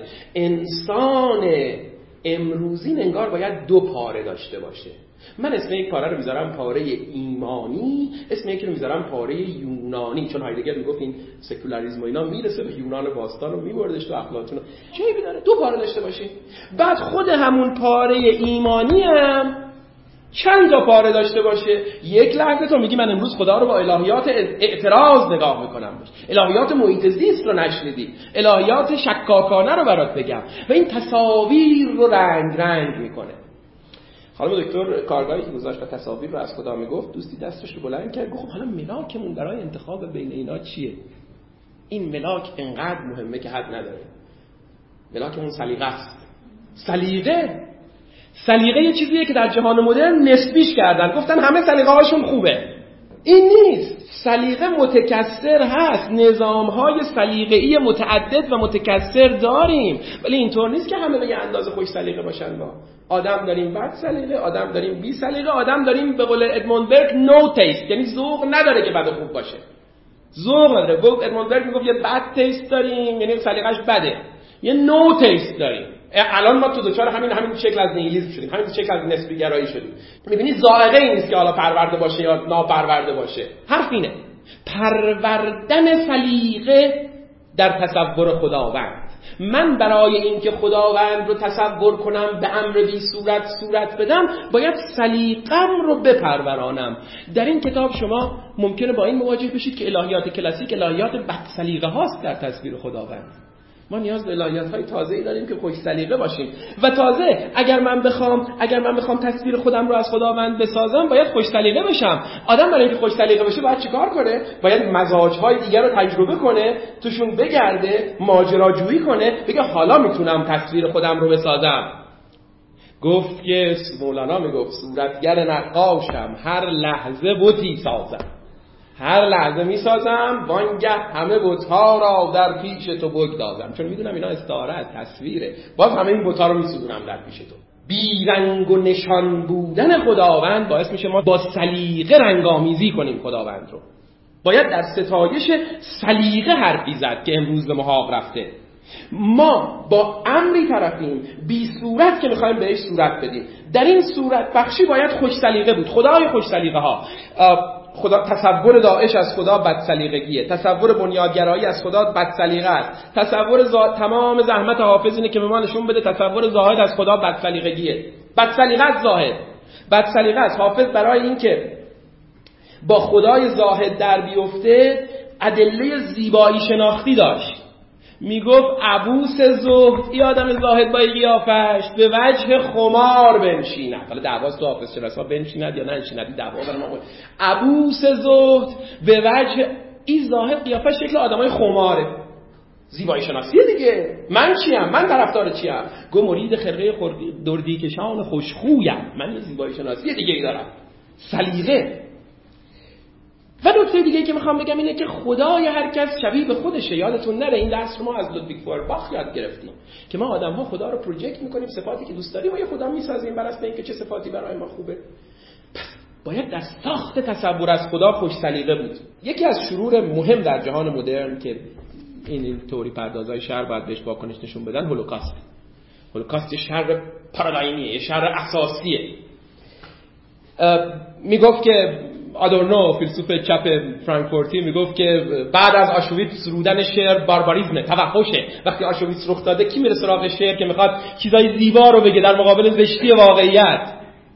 انسان امروزی انگار باید دو پاره داشته باشه. من اسم یک پاره رو میذارم پاره ایمانی، اسم یکی رو میذارم پاره یونانی، چون هایدگر میگفت این سکولاریسم و اینا میرسه به یونان باستان و میبردش تو افلاطون. چه عیبی داره دو پاره داشته باشیم؟ بعد خود همون پاره ایمانی هم چند تا پاره داشته باشه. یک لحظه تو میگی من امروز خدا رو با الهیات اعتراض نگاه میکنم، الهیات محیط زیست رو نشنیدی، الهیات شکاکانه رو برات بگم و این تصاویر رو رنگ رنگ میکنه. خانم دکتر کارگاهی که گذاشت و تصاویر رو از خدا میگفت، دوستی دستش رو بلند کرد گفت حالا ملاکمون برای انتخاب بین اینا چیه؟ این ملاک انقدر مهمه که حد نداره. ملاکمون سلیقه است. سلیقه سلیقه یه چیزیه که در جهان مدرن نسبیش کردن، گفتن همه سلیقه هاشون خوبه. این نیست. سلیقه متکثر هست، نظام‌های سلیقه‌ای متعدد و متکثر داریم، ولی اینطور نیست که همه به یه اندازه خوش سلیقه باشن. با آدم داریم بد سلیقه، آدم داریم بی سلیقه، آدم داریم به قول ادموند برگ نو تیست، یعنی ذوق نداره که بد و خوب باشه. ذوق نداره. گفت ادموند برگ میگفت یه بد تیست داریم، یعنی سلیقه‌اش بده. یه نو تیست داریم. الان ما تو دوچار همین همین شکل از نیهیلیسم شدیم، همین شکل از نسبی گرایی شدیم. می‌بینی ذائقه این نیست که حالا پرورده باشه یا ناپرورده باشه. حرف اینه پروردن سلیقه در تصور خداوند. من برای اینکه خداوند رو تصور کنم، به امر بی صورت صورت بدم، باید سلیقه‌م رو بپرورانم. در این کتاب شما ممکنه با این مواجه بشید که الهیات کلاسیک الهیات بد سلیقه هاست در تصویر خداوند. ما نیاز به الهیات‌های تازه‌ای داریم که خوش سلیقه باشیم. و تازه اگر من بخوام اگر من بخوام تصویر خودم رو از خداوند بسازم، باید خوش سلیقه بشم. آدم برای اینکه خوش سلیقه بشه باید چیکار کنه؟ باید مزاج‌های دیگر رو تجربه کنه، توشون بگرده، ماجراجویی کنه، بگه حالا میتونم تصویر خودم رو بسازم. گفت که مولانا میگفت صورتگر نقاشم، هر لحظه بتی سازم. هر لحظه میسازم وانگه همه بت‌ها را در پیش تو بگدازم. چون میدونم اینا استعاره از تصویره، باز همه این بت‌ها رو میسوزونم در پیش تو. بی رنگ و نشان بودن خداوند باعث میشه ما با سلیقه رنگامیزی کنیم خداوند رو. باید در ستایش سلیقه حرفی زد که امروز به محاق رفته. ما با امری طرفیم بی صورت که میخوایم بهش صورت بدیم. در این صورت بخشی باید خوش سلیقه بود. خدای خوش سلیقه ها، خدا تصور داعش از خدا بد سلیقگیه، تصور بنیادگرایی از خدا بد سلیقه است، تصور زا... تمام زحمت حافظ اینه که به ما نشون بده تصور زاهد از خدا بد سلیقگیه. بد سلیقه است زاهد، بد سلیقه است. حافظ برای این که با خدای زاهد در بیفته ادله زیبایی شناختی داشت. میگفت عبوس زهد، ای آدم زاهد با قیافش، به وجه خمار بنشیند. حالا دعواست تو حافظ شناسا بنشیند یا ننشیند، دعوا برای ما. عبوس زهد به وجه، این زاهد قیافش شکل آدمای خماره. زیبایی شناسی دیگه. من چیم؟ من طرفدار چیم؟ گو مرید خرقه دردی کشان خوشخویم. من یه زیبایی شناسی دیگه ای دارم. سلیقه. و نکته دیگه که میخوام بگم اینه که خدای هر کس شبیه به خودشه. یادتون نره این درس رو ما از لودویگ فورباخ یاد گرفتیم که ما آدم‌ها خدا رو پروژکت میکنیم، صفاتی که دوست داریم و یه خدا میسازیم بر اساس اینکه چه صفاتی برای ما خوبه. پس باید در ساخت تصور از خدا خوش سلیقه بود. یکی از شرور مهم در جهان مدرن که این تئوری پردازای شر باید بهش واکنش نشون بدن، هولوکاست. هولوکاست شر پارادایمیه، شر اساسیه. میگفت که آدورنو فیلسوف چپ فرانکفورتی میگفت که بعد از آشویتس سرودن شعر بارباریزمه، توحشه. وقتی آشویتس رخ داده کی میره سراغ شعر که میخواد چیزای زیبا رو بگه در مقابل زشتی واقعیت؟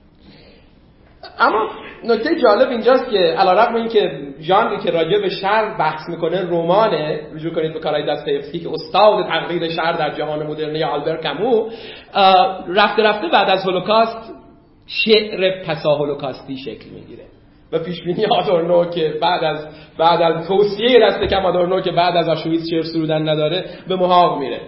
اما نکته جالب اینجاست که علیرغم اینکه ژانری که راجع به شر بحث میکنه رمانه، رجوع کنید به کارهای داستایوفسکی که استاد تقریر شر در جهان مدرن یا آلبر کامو، رفته رفته بعد از هولوکاست شعر پسا هولوکاستی شکل میگیره و پیش بینی آدورنو که بعد از بعد از توصیه دست کم آدورنو که بعد از آشویتس شعر سرودن نداره به محاق میره.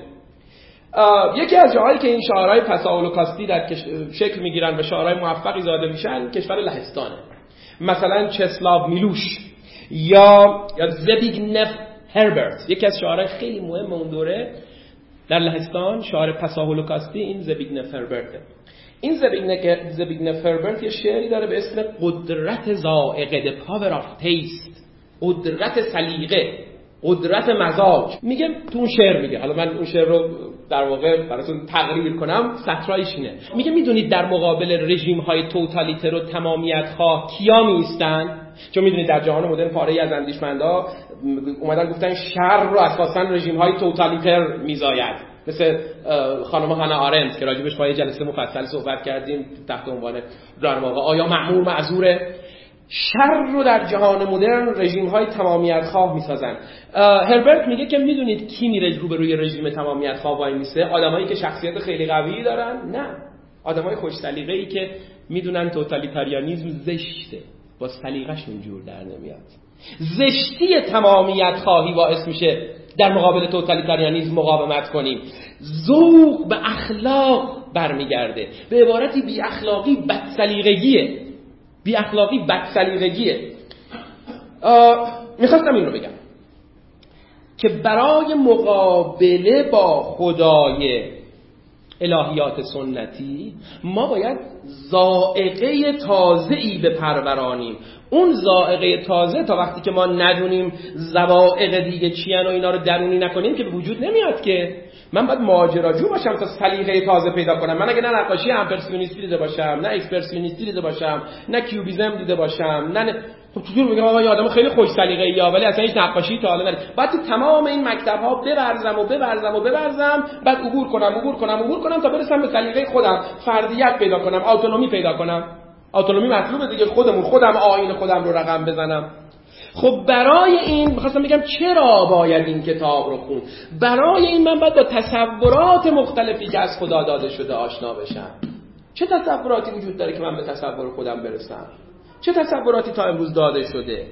یکی از جاهایی که این شاعرای پسا هولوکاستی در شکل میگیرن و شاعرای موفقی زاده میشن کشور لهستانه. مثلا چسلاو میلوش یا یا زبیگنف هربرت، یکی از شاعرای خیلی مهم اون دوره در لهستان، شاعر پسا هولوکاستی این زبیگنف هربرته. این زبیگنف هربرت یه شعری داره به اسم قدرت ذائقه، the power of taste، قدرت سلیقه، قدرت مزاج. میگه تو اون شعر میگه، حالا من اون شعر رو در واقع براتون تقریر کنم، سطرایش اینه. میگه میدونید در مقابل رژیم های توتالیتر و تمامیت خواه کیا میستن؟ چون میدونید در جهان مدرن پاره‌ای از اندیشمندا اومدن گفتن شر رو اساساً رژیم های توتالیتر میزاید، مثل خانم هانا آرنت که راجبش با یه جلسه مفصل صحبت کردیم تحت عنوان در واقع آیا مأمور معذوره؟ شر رو در جهان مدرن رژیم های تمامیت خواه میسازن. هربرت میگه که میدونید کی میره رو به روی رژیم تمامیت خواه وای میسه؟ آدمایی که شخصیت خیلی قوی دارن؟ نه، آدمای خوش سلیقه ای که میدونن توتالیتاریانیسم زشته، با سلیقه‌شون جور در نمیاد. زشتی تمامیت خواهی باعث میشه در مقابل توتالیتاریانیسم مقاومت کنیم. ذوق به اخلاق برمیگرده. به عبارتی بی اخلاقی بد سلیقگیه. بی اخلاقی بد سلیقگیه. میخواستم این رو بگم که برای مقابله با خدای الهیات سنتی ما باید ذائقه تازه‌ای بپرورانیم. اون ذائقه تازه تا وقتی که ما ندونیم ذوائق دیگه چی ان و اینا رو درونی نکنیم که به وجود نمیاد. که من باید ماجراجو باشم تا سلیقه تازه پیدا کنم. من اگه نه نقاشی امپرسیونیستی دیده باشم، نه اکسپرسیونیستی دیده باشم، نه کیوبیزم دیده باشم، نه خب چطور میگم آقا یه آدم خیلی خوش سلیقه‌ای یا ولی اصلا هیچ نقاشی تا حالا ندید. بعد تو تمام این مکتب‌ها ببرزم و ببرزم و ببرزم، بعد عبور کنم عبور کنم عبور کنم تا برسم به سلیقه خودم، فردیت پیدا کنم، اتونومی پیدا کنم. اتونومی مطلوبه دیگه، خودمون خودم آیین خودم رو رقم بزنم. خب برای این می‌خواستم بگم چرا باید این کتاب رو خون. برای این من باید با تصورات مختلفی که از خدا داده شده آشنا بشم. چه تصوراتی وجود داره که من به تصور خودم برسم؟ چه تصوراتی تا امروز داده شده؟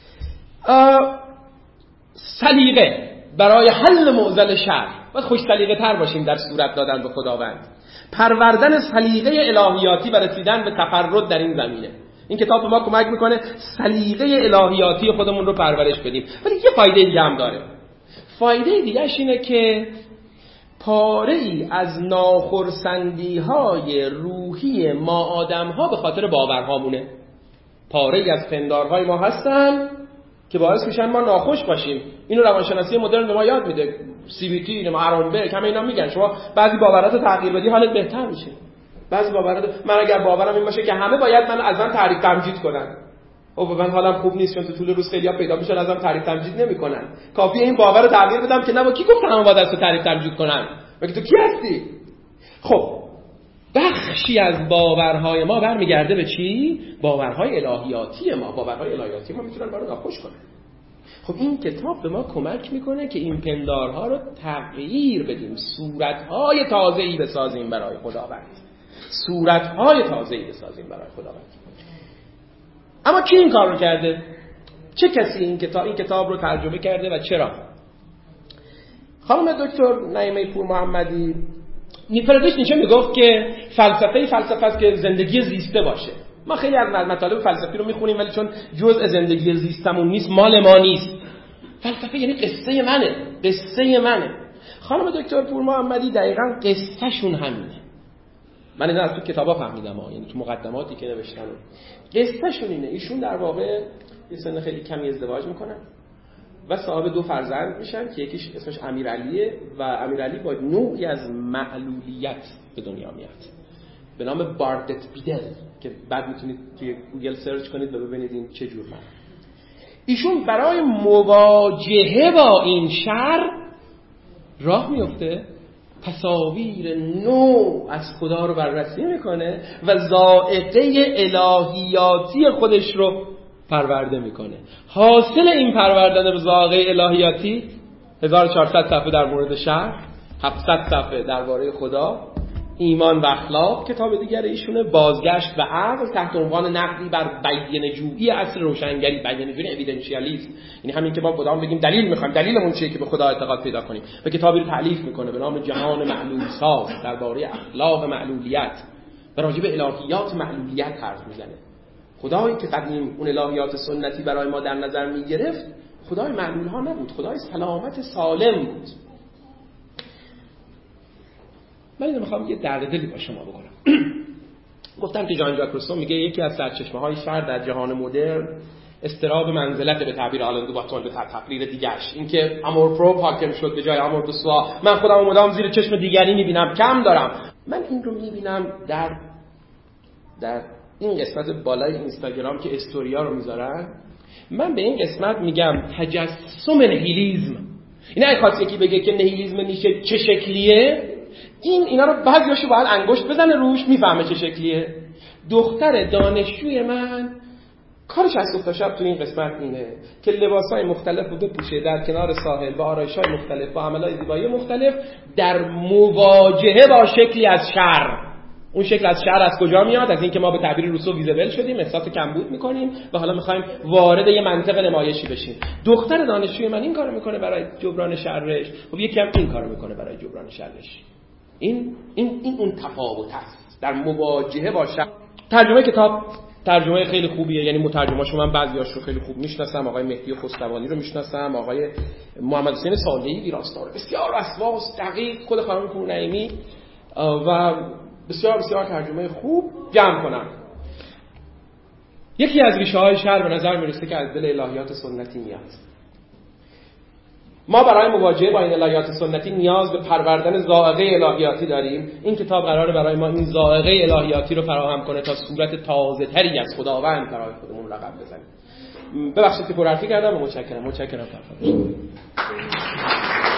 سلیقه برای حل معضل شر. باید خوش سلیقه تر باشیم در صورت دادن به خداوند. پروردن سلیقه الهیاتی و رسیدن به تفرد در این زمینه. این کتاب ما کمک میکنه سلیقه الهیاتی خودمون رو پرورش بدیم. ولی یه فایده دیگه هم داره. فایده دیگه‌اش اینه که پاره‌ای از ناخرسندی‌های روحی ما آدم‌ها به خاطر باورهامونه. پاره‌ای از پندارهای ما هستن که باعث میشن ما ناخوش باشیم. اینو روانشناسی مدرن به ما یاد میده. سی بی تی، اینو آرامبرگ، همه اینا میگن شما بعضی باورات رو تغییر بدی حالت بهتر میشه. بعضی باورات، من اگر باورم این باشه که همه باید من از من تعریف تمجید کنن، خب من حالم خوب نیست چون تو طول روز خیلی‌ها پیدا میشن ازم تعریف تمجید نمیکنن. کافیه این باور رو تغییر بدم که نه با کی گفتم همه باید از تو تعریف تمجید کنن؟ مگه تو کی هستی؟ خب بخشی از باورهای ما برمیگرده به چی؟ باورهای الهیاتی ما. باورهای الهیاتی ما میتونن ما رو ناخوش کنن. خب این کتاب به ما کمک میکنه که این پندارها رو تغییر بدیم، صورتهای تازه‌ای بسازیم برای خداوند، صورتهای تازه‌ای بسازیم برای خداوند. اما کی این کار رو کرده؟ چه کسی این کتاب این کتاب رو ترجمه کرده و چرا؟ خانم دکتر نعیمه پور محمدی نیفردش نیچه میگفت که فلسفه فلسفه است که زندگی زیسته باشه. ما خیلی از مطالب فلسفی رو میخونیم ولی چون جزء زندگی زیستمون نیست، مال ما نیست. فلسفه یعنی قصه منه، قصه منه. خانم دکتر پور محمدی دقیقاً قصهشون همینه. من اینا از تو کتابا فهمیدم ها، یعنی تو مقدماتی که نوشتن قصهشون اینه. ایشون در واقع یه سن خیلی کمی ازدواج میکنن و صاحب دو فرزند میشن که یکیش اسمش امیرعلیه و امیرعلی با نوعی از معلولیت به دنیا میاد به نام باردت بیدل که بعد میتونید توی گوگل سرچ کنید و ببینید این چه جور من. ایشون برای مواجهه با این شر راه میفته، تصاویر نو از خدا رو بررسی میکنه و ذائقه الهیاتی خودش رو پرورده میکنه. حاصل این پروردن ذائقه الهیاتی هزار و چهارصد صفحه در مورد شر، هفتصد صفحه درباره خدا، ایمان و اخلاق کتاب دیگر ایشونه، بازگشت و عقل تحت عنوان نقدی بر بیان‌جویی اصل روشنگری، بیان‌جویی اوییدنشیالیسم، یعنی همین که ما خدا بگیم دلیل میخوایم، دلیلمون چیه که به خدا اعتقاد پیدا کنیم. و کتابی رو تألیف میکنه به نام جهان معلول ساز درباره اخلاق معلولیت و راجع به الهیات معلولیت حرف میزنه. خدایی که قدیم اون الهیات سنتی برای ما در نظر میگرفت خدای معلول ها نبود، خدای سلامت سالم بود. من اینو میخوام یه درد دلی با شما بکنم. گفتم که جان ژاک روسو میگه یکی از سرچشمه‌های شر در جهان مدرن استراب منزلت به تعبیر آلن دو باتون به تقریر دیگرش، این که امور پروپ حاکم شد به جای امور دو سوا. من خودم مدام زیر چشم دیگری میبینم، کم دارم. من این رو میبینم در در این قسمت بالای اینستاگرام که استوریا رو میذارن. من به این قسمت میگم تجسم نهیلیسم. این اگه خاص یکی بگه که نهیلیسم نیچه چه شکلیه، این اینا رو بعضیاشو باید انگشت بزنه روش میفهمه چه شکلیه. دختر دانشجوی من کارش از صبح تا شب تو این قسمت اینه که لباسای مختلف رو بپوشه در کنار ساحل با آرایش‌های مختلف با عملای زیبایی مختلف در مواجهه با شکلی از شر. اون شکل از شر از کجا میاد؟ از اینکه ما به تعبیر روسو ویزبل شدیم، احساس کمبود میکنیم و حالا میخوایم وارد یه منطق نمایشی بشیم. دختر دانشجوی من این کارو میکنه برای جبران شرش، و یکی هم این کارو میکنه برای جبران شرش. این این این اون تفاوت است در مواجهه با شر. ترجمه کتاب ترجمه خیلی خوبیه، یعنی مترجماشو من بعضیاشو خیلی خوب میشناسم. آقای مهدی خسروانی رو میشناسم، آقای محمد حسین صالحی ویراستار، بسیار وسواس دقیق، خود خانم پور نعیمی و بسیار بسیار ترجمه خوب جمع کنم. یکی از ریشه های شر به نظر میرسه که از دل الهیات سنتی میاد. ما برای مواجهه با این الهیات سنتی نیاز به پروردن ذائقه الهیاتی داریم. این کتاب قراره برای ما این ذائقه الهیاتی رو فراهم کنه تا صورت تازه تری از خداوند برای خودمون رقم بزنیم. ببخشید که پرحرفی کردم و متشکرم. متشکرم.